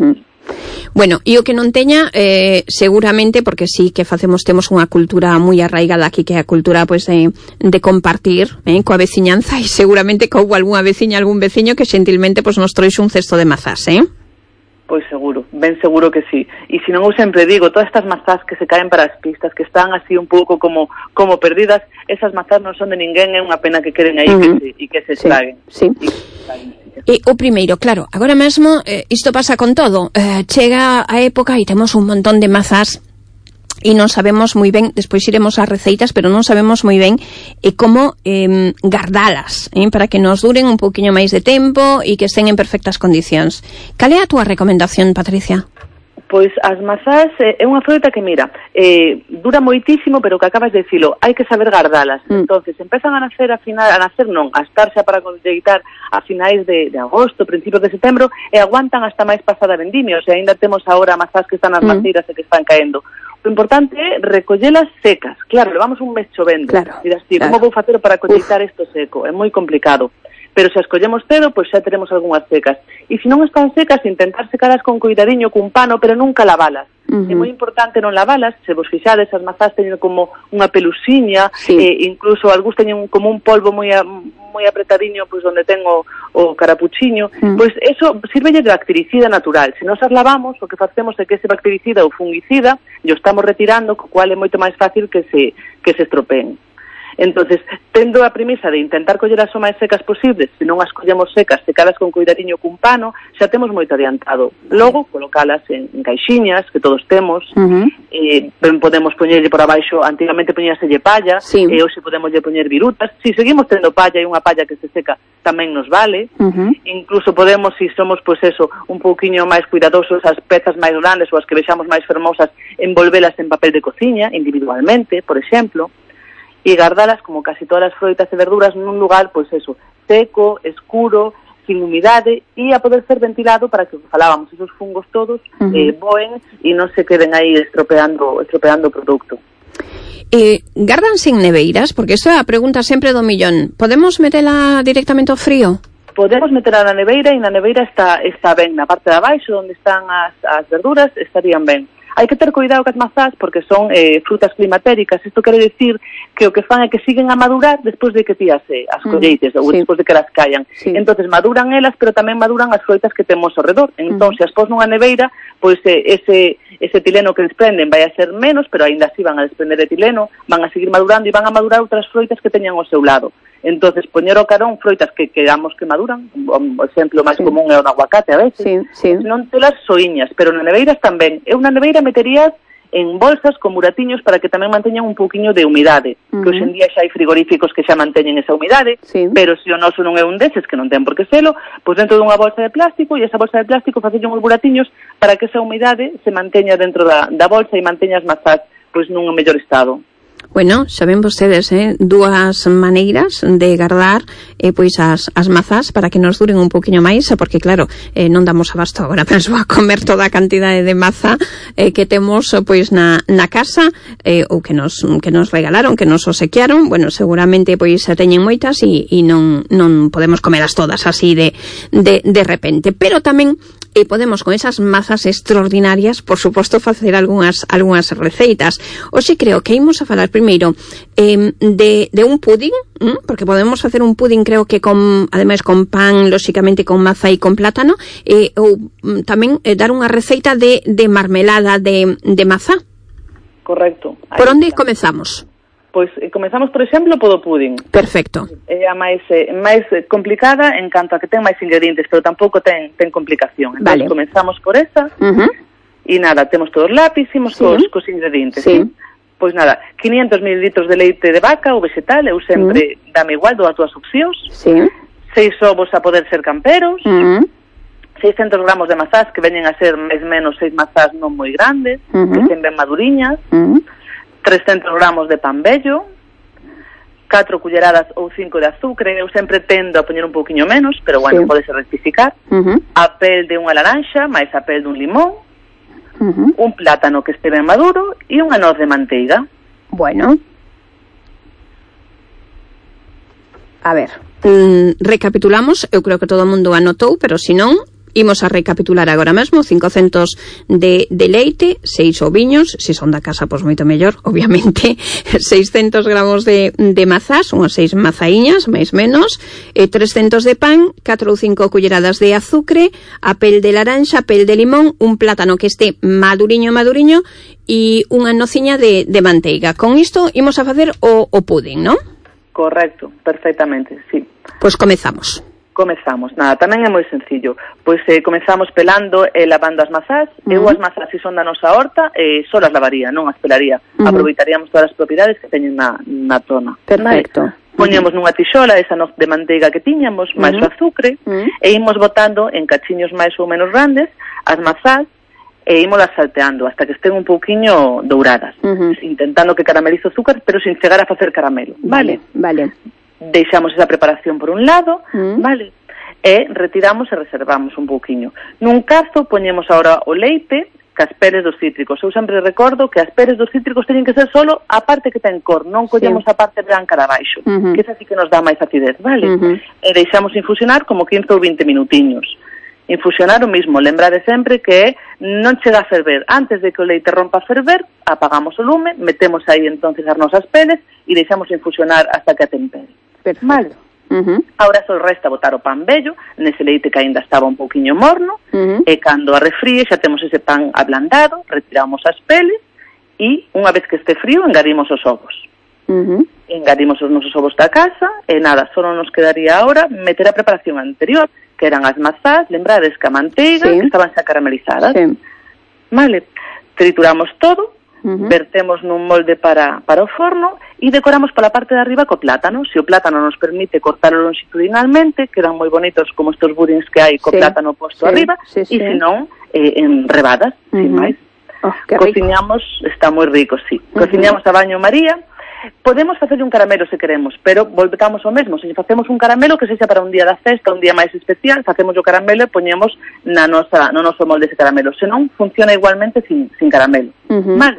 Bueno, e o que non teña seguramente, porque sí que temos unha cultura moi arraigada aquí, que é a cultura pues, de compartir coa veciñanza, e seguramente que houve algunha veciña, algún veciño que xentilmente pues, nos trouxe un cesto de mazás, Pois seguro, ben seguro que sí. E se non, eu sempre digo, todas estas mazás que se caen para as pistas, que están así un pouco como perdidas, esas mazás non son de ninguén, é unha pena que queden aí e que se estraguen. Sí. E o primeiro, claro, agora mesmo isto pasa con todo, chega a época e temos un montón de mazás e non sabemos moi ben, despois iremos ás receitas, pero non sabemos moi ben como gardalas, para que nos duren un pouquiño máis de tempo e que estén en perfectas condicións. Cal é a túa recomendación, Patricia? Pois as mazás é unha froita que, mira, dura moitísimo, pero que acabas de dicilo, hai que saber gardalas. Entonces, empezan a nacer a estar xa para colleitar a finais de agosto, principios de setembro, e aguantan hasta máis pasada vendimia, o sea, ainda temos agora mazás que están nas maceiras e que están caendo. O importante é recollelas secas. Claro, levamos un mes chovendo. Claro, dirás, tío, como vou facer para colleitar isto seco? É moi complicado. Pero se as collemos cedo, pois xa teremos algunhas secas. E se non están secas, intentar secalas con cuidadiño, cun pano, pero nunca lavalas. É moi importante non lavalas. Se vos fixades, as mazás teñen como unha pelusiña, incluso algúns teñen como un polvo moi apretadiño, pois onde ten o carapuchiño, pois eso sirvelle de bactericida natural. Se nos as lavamos, o que facemos é que ese bactericida ou fungicida yo estamos retirando, co cual é moito máis fácil que se estropeen. Entonces, tendo a premisa de intentar coller as o máis secas posibles, se non as collemos secas, secadas con cuidadiño cun pano, xa temos moito adiantado. Logo, colocalas en caixiñas, que todos temos, podemos poñerlle por abaixo, antigamente poñíaselle palla, e hoxe podemos poñer virutas. Si seguimos tendo palla e unha palla que se seca, tamén nos vale. Incluso podemos, se somos, pois eso, un pouquiño máis cuidadosos, as pezas máis grandes ou as que vexamos máis fermosas, envolvelas en papel de cociña, individualmente, por exemplo, e gardalas, como casi todas as froitas e verduras, nun lugar, pois eso, seco, escuro, sin humidade, e a poder ser ventilado para que falábamos, esos fungos todos voen e non se queden aí estropeando o produto. Gardanse en neveiras? Porque esta é a pregunta sempre do millón. Podemos metela directamente ao frío? Podemos meterla na neveira e na neveira está ben, na parte de abaixo onde están as verduras estarían ben. Hai que ter cuidado cas mazás porque son frutas climatéricas. Isto quere decir que o que fan é que siguen a madurar despois de que ti as colleites ou despois de que las callan. Entonces maduran elas, pero tamén maduran as froitas que temos ao redor. Entón, se as pos nunha neveira, pois ese etileno que desprenden vai a ser menos, pero aínda así van a desprender etileno, van a seguir madurando e van a madurar outras froitas que teñan ao seu lado. Entonces, poñer ao carón froitas que queramos que maduran, o exemplo máis común é o aguacate a veces, non telas soiñas, pero na neveira tamén. Eu na neveira meterías en bolsas con muratiños para que tamén manteñan un pouquiño de humidade, que hoxe en día xa hai frigoríficos que xa manteñen esa humidade, pero se o noso non é un deses, que non ten por que selo, pois dentro dunha bolsa de plástico, e esa bolsa de plástico facelle uns muratiños para que esa humidade se manteña dentro da bolsa e manteña as mazás pois nun mellor estado. Bueno, xa ven vostedes, dúas maneiras de guardar pois as mazás para que nos duren un poquinho máis, porque claro, non damos abasto agora penso a comer toda a cantidade de maza que temos pois na casa ou que nos regalaron, que nos obsequiaron. Bueno, seguramente pois teñen moitas e non podemos comelas todas así de repente, pero tamén podemos con esas mazas extraordinarias, por suposto, facer algunhas receitas. Hoxe creo que imos a falar primeiro de un pudín, porque podemos facer un pudín, creo que ademais con pan, lóxicamente con maza e con plátano, ou tamén dar unha receita de marmelada de maza. Correcto. Por onde comezamos? Pois comezamos, por exemplo, polo pudín. Perfecto. É a máis complicada en canto a que ten máis ingredientes, pero tampouco ten complicación. Entón, comezamos por esa. E nada, temos todos lápiz, imos cos ingredientes. Pois nada, 500 mililitros de leite de vaca ou vegetal, eu sempre dame igual, dou as túas opcións. 6 ovos a poder ser camperos. 600 gramos de mazás, que veñen a ser máis menos 6 mazás non moi grandes, que estén ben maduriñas. 300 gramos de pan bello, 4 culleradas ou 5 de azúcar. Eu sempre tendo a poñer un pouquiño menos, pero bueno, podese rectificar. A pel de unha laranxa, máis a pel dun limón, un plátano que este ben maduro e unha noz de manteiga. Bueno. A ver, recapitulamos, eu creo que todo o mundo anotou, pero se non, imos a recapitular agora mesmo. 500 de leite, 6 oviños, se son da casa, pois moito mellor, obviamente. 600 gramos de mazás, unhas 6 mazaíñas, máis menos. 300 de pan, 4 ou 5 culleradas de azucre, a pel de laranxa, pel de limón, un plátano que este maduriño e unha nociña de manteiga. Con isto imos a facer o pudín, non? Correcto, perfectamente, sí. Pois comezamos. Nada, tamén é moi sencillo. Pois comezamos pelando e lavando as mazás. Eu as mazás, se son da nosa horta, só as lavaría, non as pelaría. Aproveitaríamos todas as propiedades que teñen na zona. Perfecto. Poñemos nunha tixola esa noz de manteiga que tiñamos, máis o azucre, e imos botando en cachiños máis ou menos grandes as mazás e ímolas salteando hasta que estén un pouquiño douradas, intentando que caramelice o azúcar, pero sin chegar a facer caramelo. Vale. Deixamos esa preparación por un lado, vale, e retiramos e reservamos un pouquiño. Nun cazo poñemos agora o leite cas peles dos cítricos. Eu sempre recordo que as peles dos cítricos teñen que ser solo a parte que ten cor, non collemos a parte branca de abaixo, que esa sí que nos dá máis acidez, vale? E deixamos infusionar como 15 ou 20 minutiños. Infusionar o mismo, lembrade sempre que non chega a ferver. Antes de que o leite rompa a ferver, apagamos o lume, metemos aí entonces as nosas peles e deixamos infusionar hasta que atempere. Vale. Ahora só resta botar o pan bello nese leite que ainda estaba un pouquiño morno, e cando a refríe xa temos ese pan ablandado, retiramos as peles e unha vez que este frío engadimos os ovos. Engadimos os nosos ovos da casa e nada, só nos quedaría ahora meter a preparación anterior, que eran as mazás, lembrades que a manteiga, que estaban xa caramelizadas. Vale, trituramos todo, vertemos nun molde para o forno e decoramos pola parte de arriba co plátano. Se o plátano nos permite cortalo longitudinalmente, quedan moi bonitos como estos budins que hai co plátano posto arriba, e se non, en rebadas, sin máis. Cociñamos, está moi rico, sí. Cociñamos a baño María. Podemos facerlle un caramelo se queremos, pero voltamos ao mesmo. Se facemos un caramelo que sexa para un día da festa, un día máis especial, facemos o caramelo e poñemos no noso molde ese caramelo. Se non, funciona igualmente sin caramelo. Vale?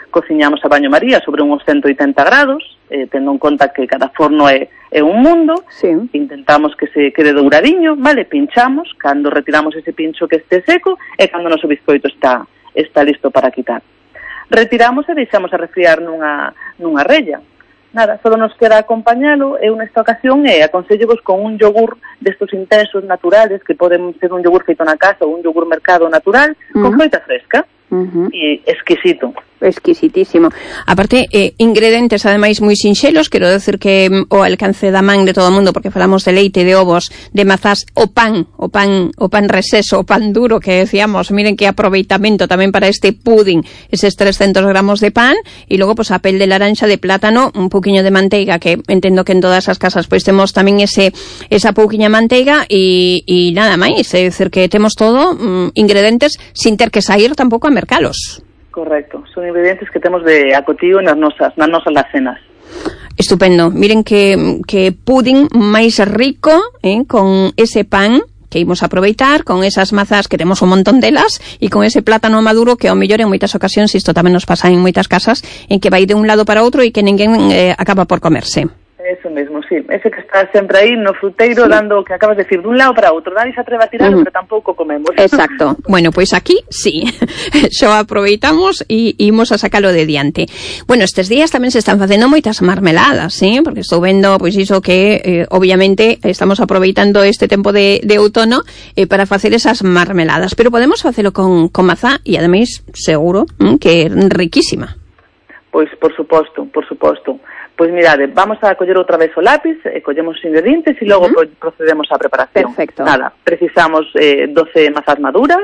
cociñamos a baño María sobre uns 180 grados, tendo en conta que cada forno é un mundo, intentamos que se quede douradiño, vale, pinchamos, cando retiramos ese pincho que este seco, e cando o noso bizcoito está listo para quitar. Retiramos e deixamos a refriar nunha rella. Nada, só nos queda acompañalo. Eu nesta ocasión aconsellevos con un yogur destos intensos naturales, que poden ser un yogur feito na casa ou un yogur mercado natural, con froita fresca. E exquisito. Exquisitísimo. Aparte, ingredientes ademais moi sinxelos, quero decir que o alcance da man de todo o mundo, porque falamos de leite, de ovos, de mazás, o pan reseso, o pan duro que decíamos, miren que aproveitamento tamén para este pudding, eses 300 gramos de pan, e logo pues a pel de laranxa, de plátano, un pouquiño de manteiga, que entendo que en todas as casas pois temos tamén esa pouquiña manteiga e nada máis, é dicir que temos todo ingredientes sin ter que sair tampouco a mercalos. Correcto, son ingredientes que temos de acotío nas nosas lacenas. Estupendo, miren que pudding máis rico, con ese pan que imos aproveitar, con esas mazas que temos un montón delas, e con ese plátano maduro que ao mellor en moitas ocasións, isto tamén nos pasa en moitas casas, en que vai de un lado para outro e que ninguén acaba por comerse. Eso mesmo, sí. Ese que está sempre aí no fruteiro, dando o que acabas de decir, dun lado para outro. Nadie se atreve a tirarlo, pero tampouco comemos. Exacto. Bueno, pois aquí, sí. Xo aproveitamos e imos a sacalo de diante. Bueno, estes días tamén se están facendo moitas marmeladas, porque estou vendo, pois iso que, obviamente, estamos aproveitando este tempo de outono para facer esas marmeladas. Pero podemos facelo con mazá e, ademais, seguro que é riquísima. Pois, por suposto. Pois mirade, vamos a coller outra vez o lápiz, collemos os ingredientes e logo procedemos á preparación. Perfecto. Nada, precisamos 12 mazás maduras,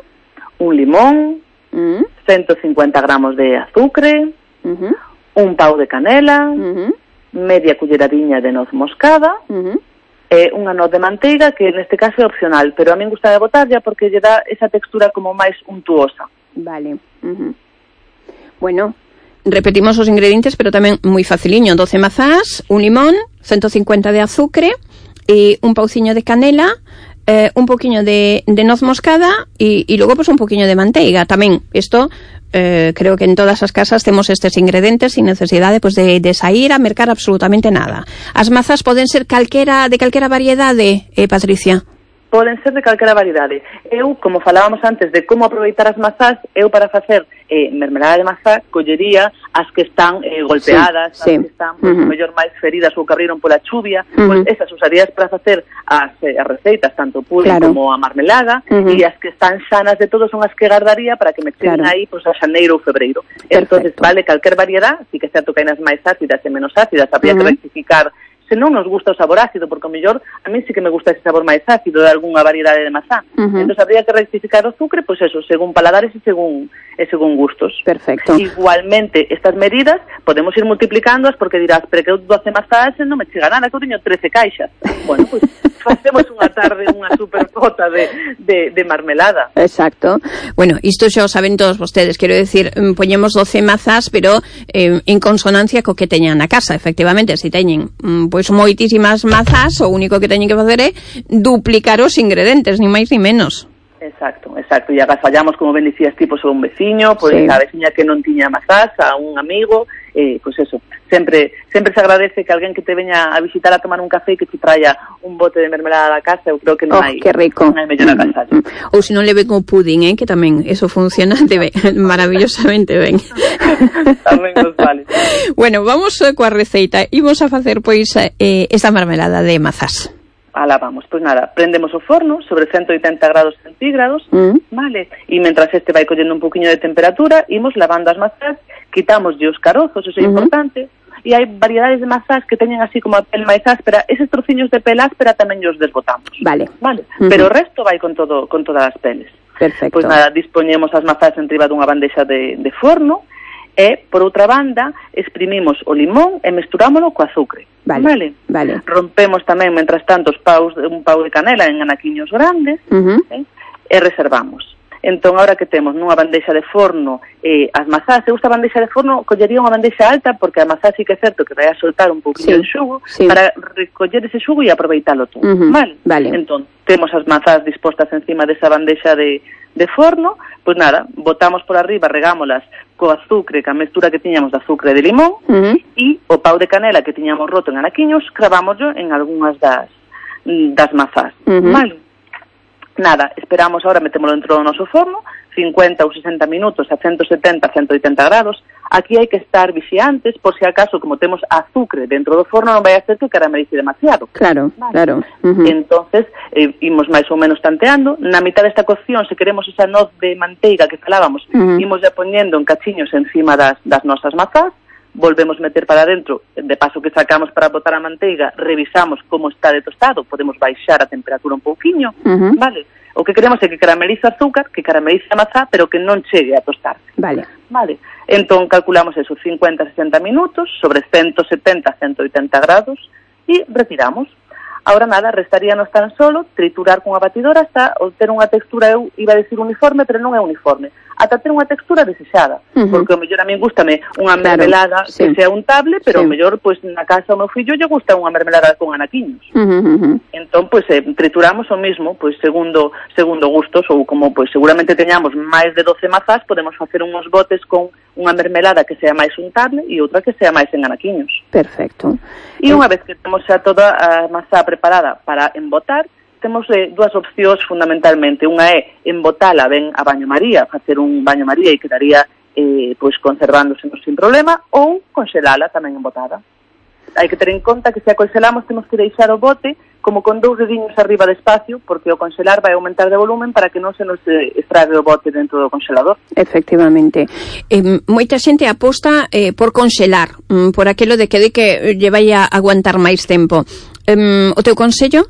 un limón, 150 gramos de azucre, un pau de canela, media culleradiña de noz moscada, unha noz de manteiga, que neste caso é opcional, pero a min gusta de botarlla porque lle dá esa textura como máis untuosa. Vale. Bueno, repetimos os ingredientes, pero tamén moi faciliño. 12 mazás, un limón, 150 de azucre, un pauciño de canela, un poquinho de noz moscada e logo pues un poquinho de manteiga. Tamén isto creo que en todas as casas temos estes ingredientes sin necesidade pues de sair a mercar absolutamente nada. As mazas poden ser de calquera variedade, Patricia? Poden ser de calquera variedade. Eu, como falábamos antes de como aproveitar as mazás, eu para facer mermelada de mazá collería as que están golpeadas, as que están mellor máis feridas ou que abriron pola chuvia, pois esas usarías para facer as receitas, tanto pudding como a marmelada, e as que están sanas de todo son as que guardaría para que me cheguen aí pois a xaneiro ou febreiro. Entonces vale calquer variedade, si que certo que hai nas máis ácidas e menos ácidas, habría que rectificar se non nos gusta o sabor ácido, porque ao mellor a mí sí que me gusta ese sabor máis ácido de algunha variedade de mazá. Entón habría que rectificar o azucre, pois eso, según paladares e según gustos. Perfecto. Igualmente, estas medidas podemos ir multiplicándoas porque dirás, pero que eu 12 mazás non me chega nada, que eu teño 13 caixas. Bueno, pois facemos unha tarde unha superpota de marmelada. Exacto. Bueno, isto xa o saben todos vostedes, quero decir, poñemos 12 mazás, pero en consonancia co que teñan na casa, efectivamente, se teñen pois moitísimas mazás, o único que teñen que facer é duplicar os ingredientes, ni máis ni menos. Exacto. E agafallamos, como ben dicías ti, pois a un veciño, pois a veciña que non tiña mazás, a un amigo, pois eso. Sempre se agradece que alguén que te veña a visitar a tomar un café e que te traia un bote de mermelada da casa. Eu creo que non hai mellor agasallo. Ou se non le ven o pudding, que tamén eso funciona maravillosamente ben. Tamén nos vale. Bueno, vamos coa receita. Imos a facer pois esta marmelada de mazás. Alá vamos, pois nada, prendemos o forno sobre 180 grados centígrados, vale, e mentras este vai collendo un poquinho de temperatura, imos lavando as mazás, quitamos os carozos, eso é importante, e hai variedades de mazás que teñen así como a pel máis áspera, eses trociños de pel áspera tamén os desbotamos. Vale. Pero o resto vai con todas as peles. Perfecto. Pois nada, dispoñemos as mazás enriba dunha bandexa de forno, e, por outra banda, exprimimos o limón e mesturámolo co azucre. Vale. Rompemos tamén, mentras tanto, un pau de canela en anaquiños grandes, e reservamos. Entón, agora que temos nunha bandexa de forno as mazás, eu esta bandexa de forno collería unha bandexa alta, porque a mazá sí que é certo que vai a soltar un pouquinho de xugo, para recoller ese xugo e aproveitalo todo, vale? Entón, temos as mazás dispostas encima desa bandexa de forno, pois nada, botamos por arriba, regámolas co azucre, ca mestura que tiñamos de azucre de limón, e o pau de canela que tiñamos roto en anaquiños, cravámoslo en algunhas das mazás, vale? Nada, esperamos ahora, metémolo dentro do noso forno, 50 ou 60 minutos a 170, 180 grados. Aquí hai que estar vixiantes, por si acaso, como temos azúcar dentro do forno, non vai a ser que caramelice demasiado. Claro, claro. Entonces, imos máis ou menos tanteando. Na mitad desta cocción, se queremos esa noz de manteiga que falábamos, imos ya poñendo en cachiños encima das nosas mazás, volvemos meter para dentro, de paso que sacamos para botar a manteiga, revisamos como está de tostado, podemos baixar a temperatura un pouquiño, vale? O que queremos é que caramelice o azúcar, que caramelice a mazá, pero que non chegue a tostarse. Vale. Entón calculamos eso, 50-60 minutos, sobre 170-180 grados, e retiramos. Ahora nada, restaríanos tan solo triturar con a batidora hasta obter unha textura, eu iba a decir uniforme, pero non é uniforme, ata ter unha textura desexada, porque o mellor a min gústame unha mermelada que sea untable, pero o mellor, pois, na casa o meu fillo lle gusta unha mermelada con anaquiños. Entón, pois, trituramos o mismo, pois, segundo gustos, ou como, pois, seguramente teñamos máis de 12 mazás, podemos facer uns botes con unha mermelada que sea máis untable e outra que sea máis en anaquiños. Perfecto. E unha vez que temos xa toda a mazá preparada para embotar, temos dúas opcións fundamentalmente. Unha é embotala ben a baño maría, facer un baño maría e quedaría pois conservándose sin problema, ou conxelala tamén embotada. Hai que ter en conta que se a conxelamos temos que deixar o bote como con 2 dediños arriba de espacio, porque o conxelar vai aumentar de volumen para que non se nos estrague o bote dentro do conxelador. Efectivamente. Moita xente aposta por conxelar, por aquilo de que lle vai a aguantar máis tempo. O teu consello?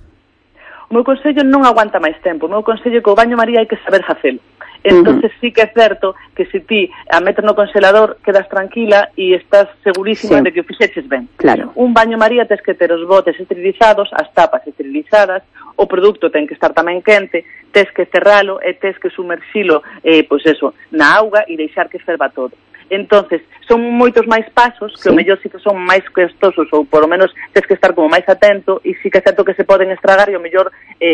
O meu consello non aguanta máis tempo. O meu consello é que o baño maría hai que saber facelo. Entonces sí que é certo que se ti a metes no congelador quedas tranquila e estás segurísima de que o fixeches ben. Claro. Un baño maría tes que ter os botes esterilizados, as tapas esterilizadas, o produto ten que estar tamén quente, tes que cerralo e tes que sumerxilo pois eso, na auga e deixar que ferva todo. Entonces, son moitos máis pasos que o mellor sí que son máis custosos, ou por lo menos tens que estar como máis atento, e sí que é certo que se poden estragar e o mellor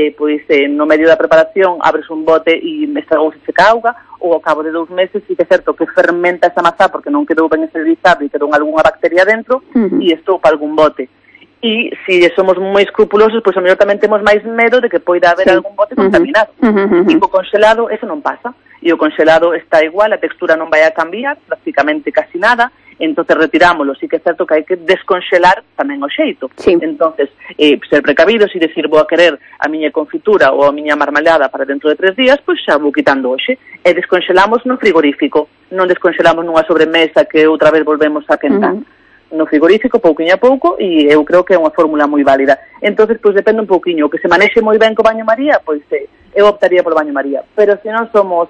no medio da preparación abres un bote e estragouse ca auga, ou ao cabo de 2 meses sí que é certo que fermenta esa mazá porque non quedou ben esterilizado e quedou algunha bacteria dentro e estopa algún bote. E se somos moi escrupulosos, pois a mellor tamén temos máis medo de que poida haber algún bote contaminado. E co congelado eso non pasa. E o congelado está igual, a textura non vai a cambiar, prácticamente casi nada, entonces retirámoslo. Sí que é certo que hai que descongelar tamén o xeito. Entonces, ser precavidos e decir, vou a querer a miña confitura ou a miña marmelada para dentro de 3 días, pois xa vou quitando hoxe. E descongelamos no frigorífico, non descongelamos nunha sobremesa que outra vez volvemos a quentar. No frigorífico, pouquiño a pouco, e eu creo que é unha fórmula moi válida. Entonces, pois depende un pouquiño, que se manexe moi ben co baño maría, pois eu optaría polo baño maría. Pero se non somos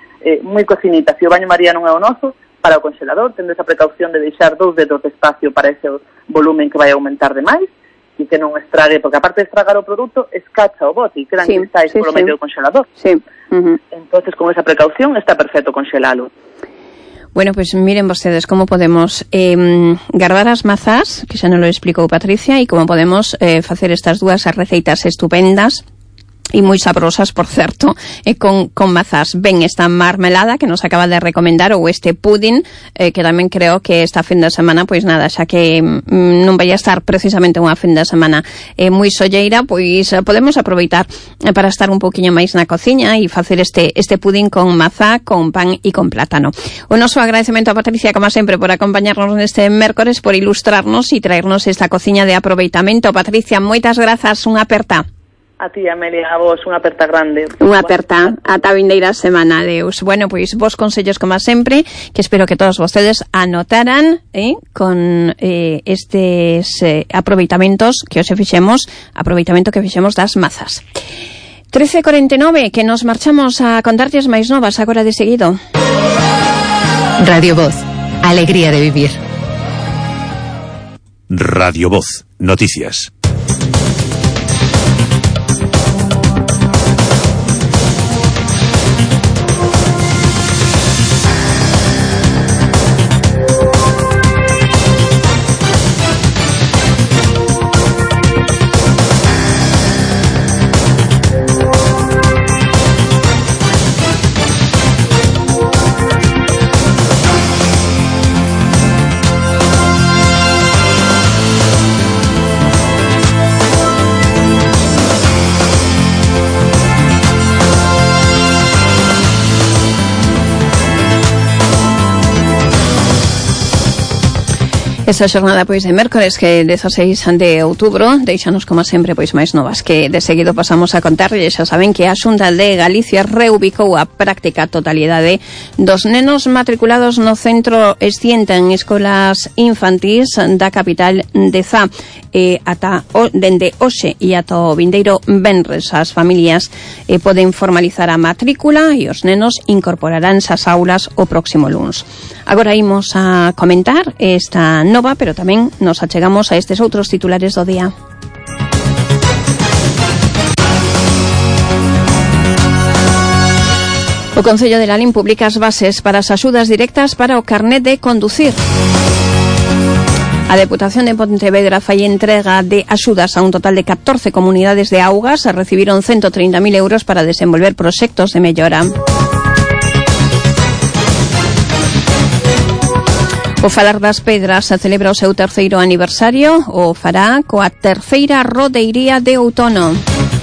moi cocinitas, se o baño maría non é o noso, para o congelador, tendo esa precaución de deixar 2 dedos de espacio para ese volumen que vai aumentar demais, e que non estrague, porque aparte de estragar o produto, escacha o bote, e quedan cristais polo medio do congelador. Entonces, con esa precaución, está perfecto congelalo. Bueno, pues miren vostedes como podemos guardar as mazás, que xa non lo explicou Patricia, e como podemos facer estas dúas receitas estupendas e moi sabrosas, por certo, con mazás. Ben esta marmelada que nos acaba de recomendar, ou este pudding, que tamén creo que esta fin de semana, pois nada, xa que non vai a estar precisamente unha fin de semana moi solleira, pois podemos aproveitar para estar un poquinho máis na cociña e facer este pudding con mazá, con pan e con plátano. O noso agradecemento a Patricia, como sempre, por acompañarnos neste mércores, por ilustrarnos e traernos esta cociña de aproveitamento. Patricia, moitas grazas, unha aperta. A ti, Amelia, a vos, unha aperta grande. Unha aperta, ata a vindeira semana, adeus. Bueno, pois vos consellos como sempre, que espero que todos vostedes anotaran con estes aproveitamentos que hoxe fixemos, aproveitamento que fixemos das mazas. 13:49, que nos marchamos a contarlles máis novas agora de seguido. Radio Voz, alegría de vivir. Radio Voz, noticias. Esta xornada pois de mércores que 16 de outubro deixanos como sempre pois máis novas que de seguido pasamos a contarlle. Xa saben que a Xunta de Galicia reubicou a práctica totalidade dos nenos matriculados no centro Escienta en escolas infantís da capital de Zá. Dende hoxe e ata o vindeiro venres as familias poden formalizar a matrícula e os nenos incorporaránse ás aulas o próximo luns. Agora imos a comentar esta nova, pero tamén nos achegamos a estes outros titulares do día. O Concello de Lalín publica as bases para as axudas directas para o carnet de conducir. A Deputación de Pontevedra fai entrega de axudas a un total de 14 comunidades de augas e recibiron 130.000 euros para desenvolver proxectos de mellora. O Falar das Pedras celebra o seu terceiro aniversario, o fará coa terceira rodeiría de outono.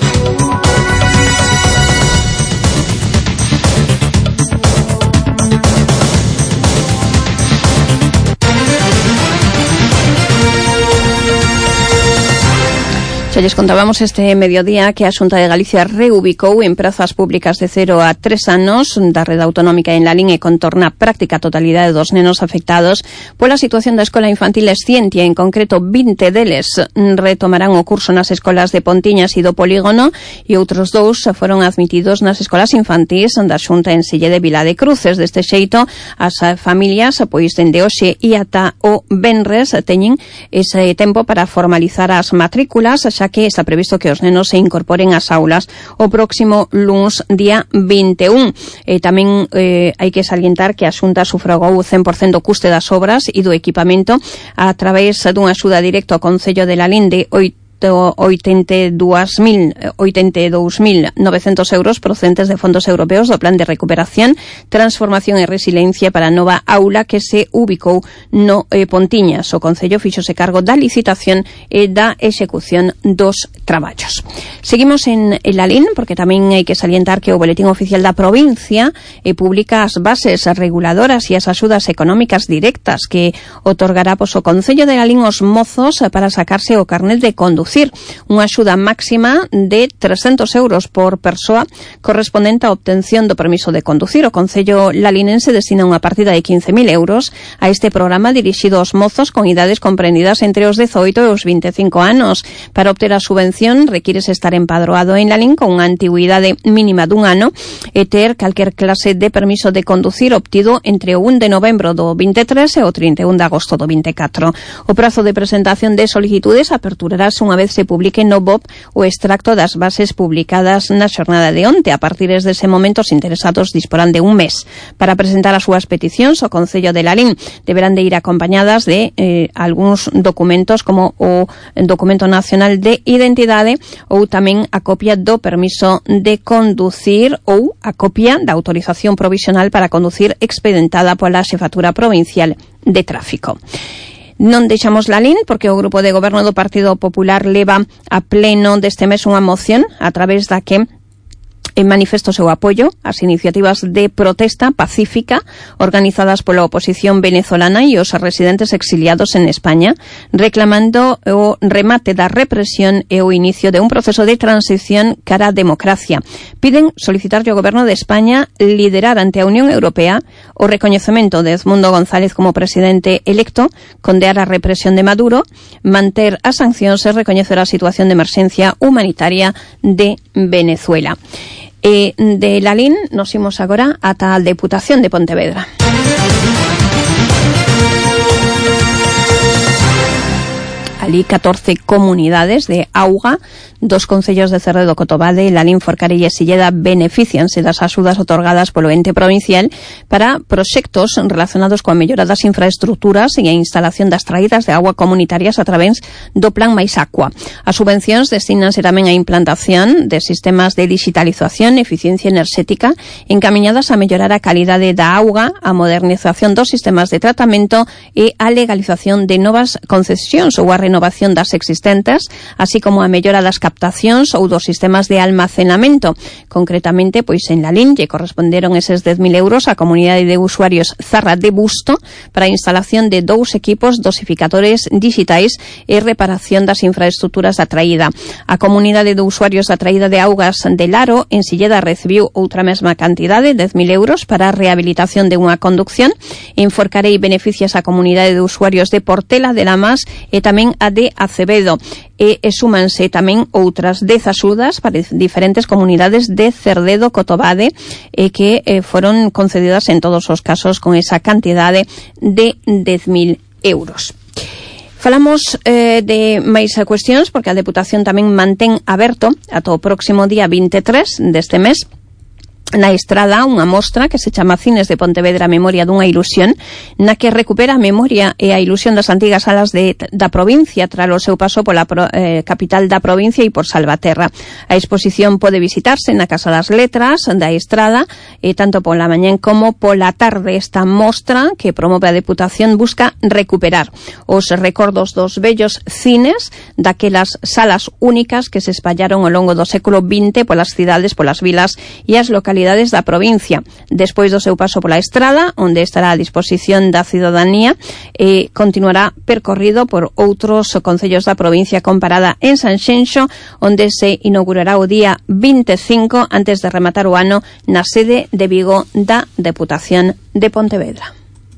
Xa lles contábamos este mediodía que a Xunta de Galicia reubicou en prazas públicas de 0 a 3 anos da rede autonómica en Lalín e contorna a práctica totalidade dos nenos afectados pola situación da escola infantil Escientia. En concreto, 20 deles retomarán o curso nas escolas de Pontiñas e do Polígono e outros 2 foron admitidos nas escolas infantís da Xunta en Sille de Vila de Cruces. Deste xeito, as familias, pois dende hoxe e ata o venres, teñen ese tempo para formalizar as matrículas, xa que está previsto que os nenos se incorporen ás aulas o próximo luns día 21. Tamén hai que salientar que a Xunta sufragou o 100% do custe das obras e do equipamento a través dunha axuda directa ao Concello de Lalín de 82.900 euros procedentes de fondos europeos do Plan de Recuperación, Transformación e Resiliencia para a nova aula que se ubicou no Pontiñas. O Concello fíxose cargo da licitación e da execución dos traballos. Seguimos en Lalín, porque tamén hai que salientar que o Boletín Oficial da Provincia publica as bases reguladoras e as axudas económicas directas que otorgará o Concello de Lalín aos mozos para sacarse o carnet de conducir. Unha axuda máxima de 300 euros por persoa correspondente á obtención do permiso de conducir. O Concello lalinense destina unha partida de 15.000 euros a este programa dirixido aos mozos con idades comprendidas entre os 18 e os 25 anos. Para obter a subvención requírese estar empadroado en Lalín con unha antigüidade mínima dun ano e ter calquer clase de permiso de conducir obtido entre o 1 de novembro do 23 e o 31 de agosto do 24. O prazo de presentación de solicitudes aperturarase unha vez se publique no BOP o extracto das bases publicadas na xornada de onte. A partir dese momento, os interesados disporán de un mes para presentar as súas peticións. O Concello de Lalín deberán de ir acompañadas de algúns documentos como o Documento Nacional de Identidade ou tamén a copia do permiso de conducir ou a copia da autorización provisional para conducir expedientada pola Xefatura Provincial de Tráfico. Non deixamos Lalín porque o Grupo de Goberno do Partido Popular leva a pleno deste mes unha moción a través da que manifesto o seu apoio ás iniciativas de protesta pacífica organizadas pola oposición venezolana e os residentes exiliados en España, reclamando o remate da represión e o inicio de un proceso de transición cara á democracia. Piden solicitarlle ao Goberno de España liderar ante a Unión Europea o recoñecemento de Edmundo González como presidente electo, condear a represión de Maduro, manter as sancións e recoñecer a situación de emerxencia humanitaria de Venezuela. De Lalín nos imos agora ata a Deputación de Pontevedra. Alí 14 comunidades de auga dos concellos de Cerredo, Cotobade, Lalín, Forcarei e Silleda beneficianse das axudas otorgadas polo ente provincial para proxectos relacionados coa mellora das infraestructuras e a instalación das traídas de agua comunitarias a través do Plan Mais Aqua. As subvencións destínanse tamén á implantación de sistemas de digitalización e eficiencia enerxética encamiñadas a mellorar a calidade da auga, a modernización dos sistemas de tratamento e a legalización de novas concesións ou a renovación das existentes, así como a mellora das captacións ou dos sistemas de almacenamento. Concretamente, pois en Lalín lle corresponderon eses 10.000 euros á comunidade de usuarios Zarra de Busto para a instalación de 2 equipos dosificadores digitais e reparación das infraestructuras da traída. A comunidade de usuarios da traída de augas de Laro, en Silleda, recibiu outra mesma cantidade, 10.000 euros, para a rehabilitación de unha conducción. En Forcarei beneficias a comunidade de usuarios de Portela, de Lamas e tamén a de Acevedo. E súmanse tamén outras 10 axudas para diferentes comunidades de Cerdedo, Cotobade, que foron concedidas en todos os casos con esa cantidade de 10.000 euros. Falamos de máis cuestións, porque a Deputación tamén mantén aberto ata o próximo día 23 deste mes na Estrada unha mostra que se chama Cines de Pontevedra, Memoria dunha ilusión, na que recupera a memoria e a ilusión das antigas salas da provincia tras o seu paso pola capital da provincia e por Salvaterra. A exposición pode visitarse na Casa das Letras da Estrada, tanto pola mañán como pola tarde. Esta mostra que promove a Deputación busca recuperar os recordos dos vellos cines, daquelas salas únicas que se espallaron ao longo do século XX polas cidades, polas vilas e as localidades da provincia. Despois do seu paso pola Estrada, onde estará a disposición da cidadanía, continuará percorrido por outros concellos da provincia con parada en Sanxenxo, onde se inaugurará o día 25 antes de rematar o ano na sede de Vigo da Deputación de Pontevedra.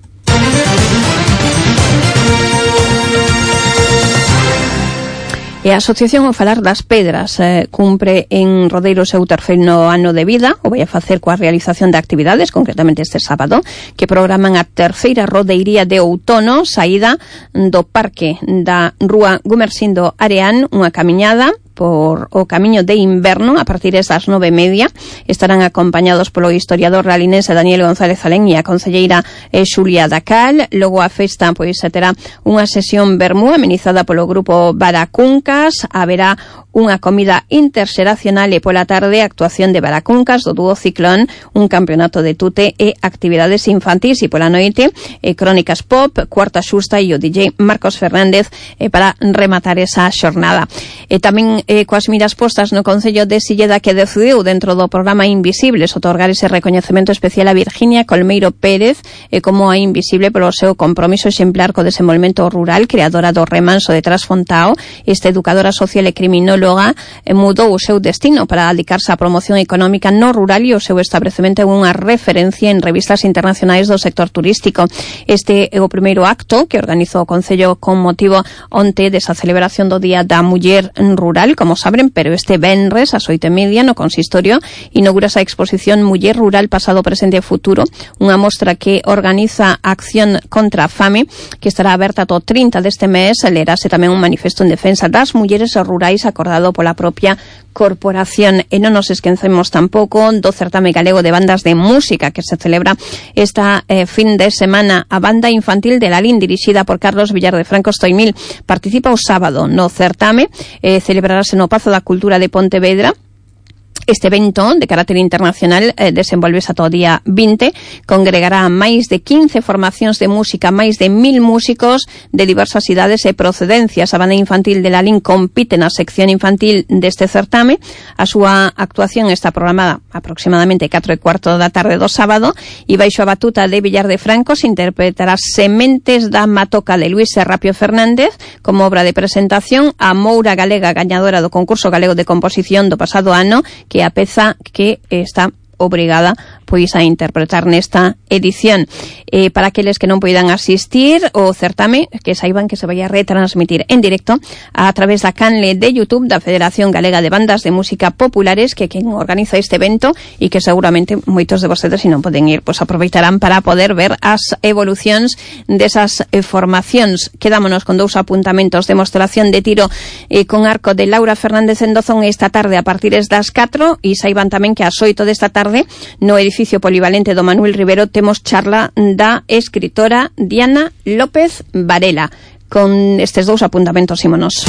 E a Asociación ao Falar das Pedras cumpre en Rodeiro o seu terceiro ano de vida, o vai a facer coa realización de actividades, concretamente este sábado, que programan a terceira rodeiría de outono, saída do Parque da Rúa Gumersindo Areán, unha camiñada por o camiño de inverno a partir das 9:30. Estarán acompañados polo historiador ralinense Daniel González Alén e a concelleira Xulia Dacal. Logo a festa pois terá unha sesión vermú amenizada polo grupo Baracuncas. Haberá unha comida interxeracional e pola tarde actuación de Baracuncas do dúo Ciclón, un campeonato de tute e actividades infantís, e pola noite crónicas pop, cuarta xusta e o DJ Marcos Fernández para rematar esa xornada. E tamén coas miras postas no Concello de Silleda, que decidiu dentro do programa Invisibles otorgar ese recoñecemento especial a Virginia Colmeiro Pérez como a Invisible polo seu compromiso exemplar co desenvolvemento rural, creadora do Remanso de Trasfontao. Esta educadora social e criminóloga mudou o seu destino para dedicarse á promoción económica no rural e o seu establecemento é unha referencia en revistas internacionais do sector turístico. Este é o primeiro acto que organizou o Concello con motivo onte desa celebración do Día da Muller Rural, como saben, pero este venres ás 8:30 no consistorio inaugurase a exposición Muller Rural Pasado, Presente e Futuro, unha mostra que organiza Acción contra a Fame, que estará aberta ata o 30 deste mes. Lerase tamén un manifesto en defensa das mulleres rurais acordado pola propia corporación. E non nos esquecemos tampouco do certame galego de bandas de música que se celebra esta fin de semana. A banda infantil de Lalín, dirixida por Carlos Villar de Franco Stoimil, participa o sábado no certame. Celebrarase no Pazo da Cultura de Pontevedra. Este evento de carácter internacional desenvolvese ata o día 20, congregará máis de 15 formacións de música, máis de 1.000 músicos de diversas idades e procedencias. A banda infantil de Lalín compite na sección infantil deste certame. A súa actuación está programada aproximadamente 4:15 da tarde do sábado e baixo a batuta de Villar de Franco se interpretará Sementes da Matoca de Luis Serrapio Fernández como obra de presentación a Moura Galega, gañadora do concurso galego de composición do pasado ano, que é a peza que está obrigada pois a interpretar nesta edición. Para aqueles que non poidan asistir ao certame, que saiban que se vai a retransmitir en directo a través da canle de YouTube da Federación Galega de Bandas de Música Populares, que é quen organiza este evento e que seguramente moitos de vostedes, se non poden ir, pois aproveitarán para poder ver as evolucións desas formacións. Quedámonos con 2 apuntamentos. Demostración de tiro con arco de Laura Fernández en Dozón esta tarde a partir das 4, e saiban tamén que ás 8 desta tarde no edificio polivalente do Manuel Rivero temos charla da escritora Diana López Varela. Con estes 2 apuntamentos ímonos.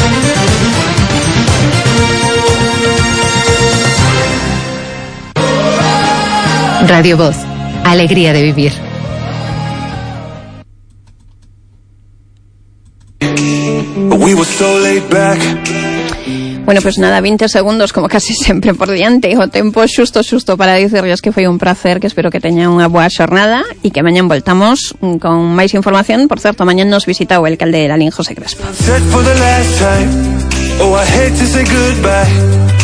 Radio Voz, alegría de vivir. We were so laid back. Bueno, pues nada, 20 segundos como casi sempre por diante, o tempo xusto para dicirles que foi un placer, que espero que teñan unha boa xornada e que mañan voltamos con máis información. Por certo, mañan nos visita o alcalde de Lalín, José Crespo.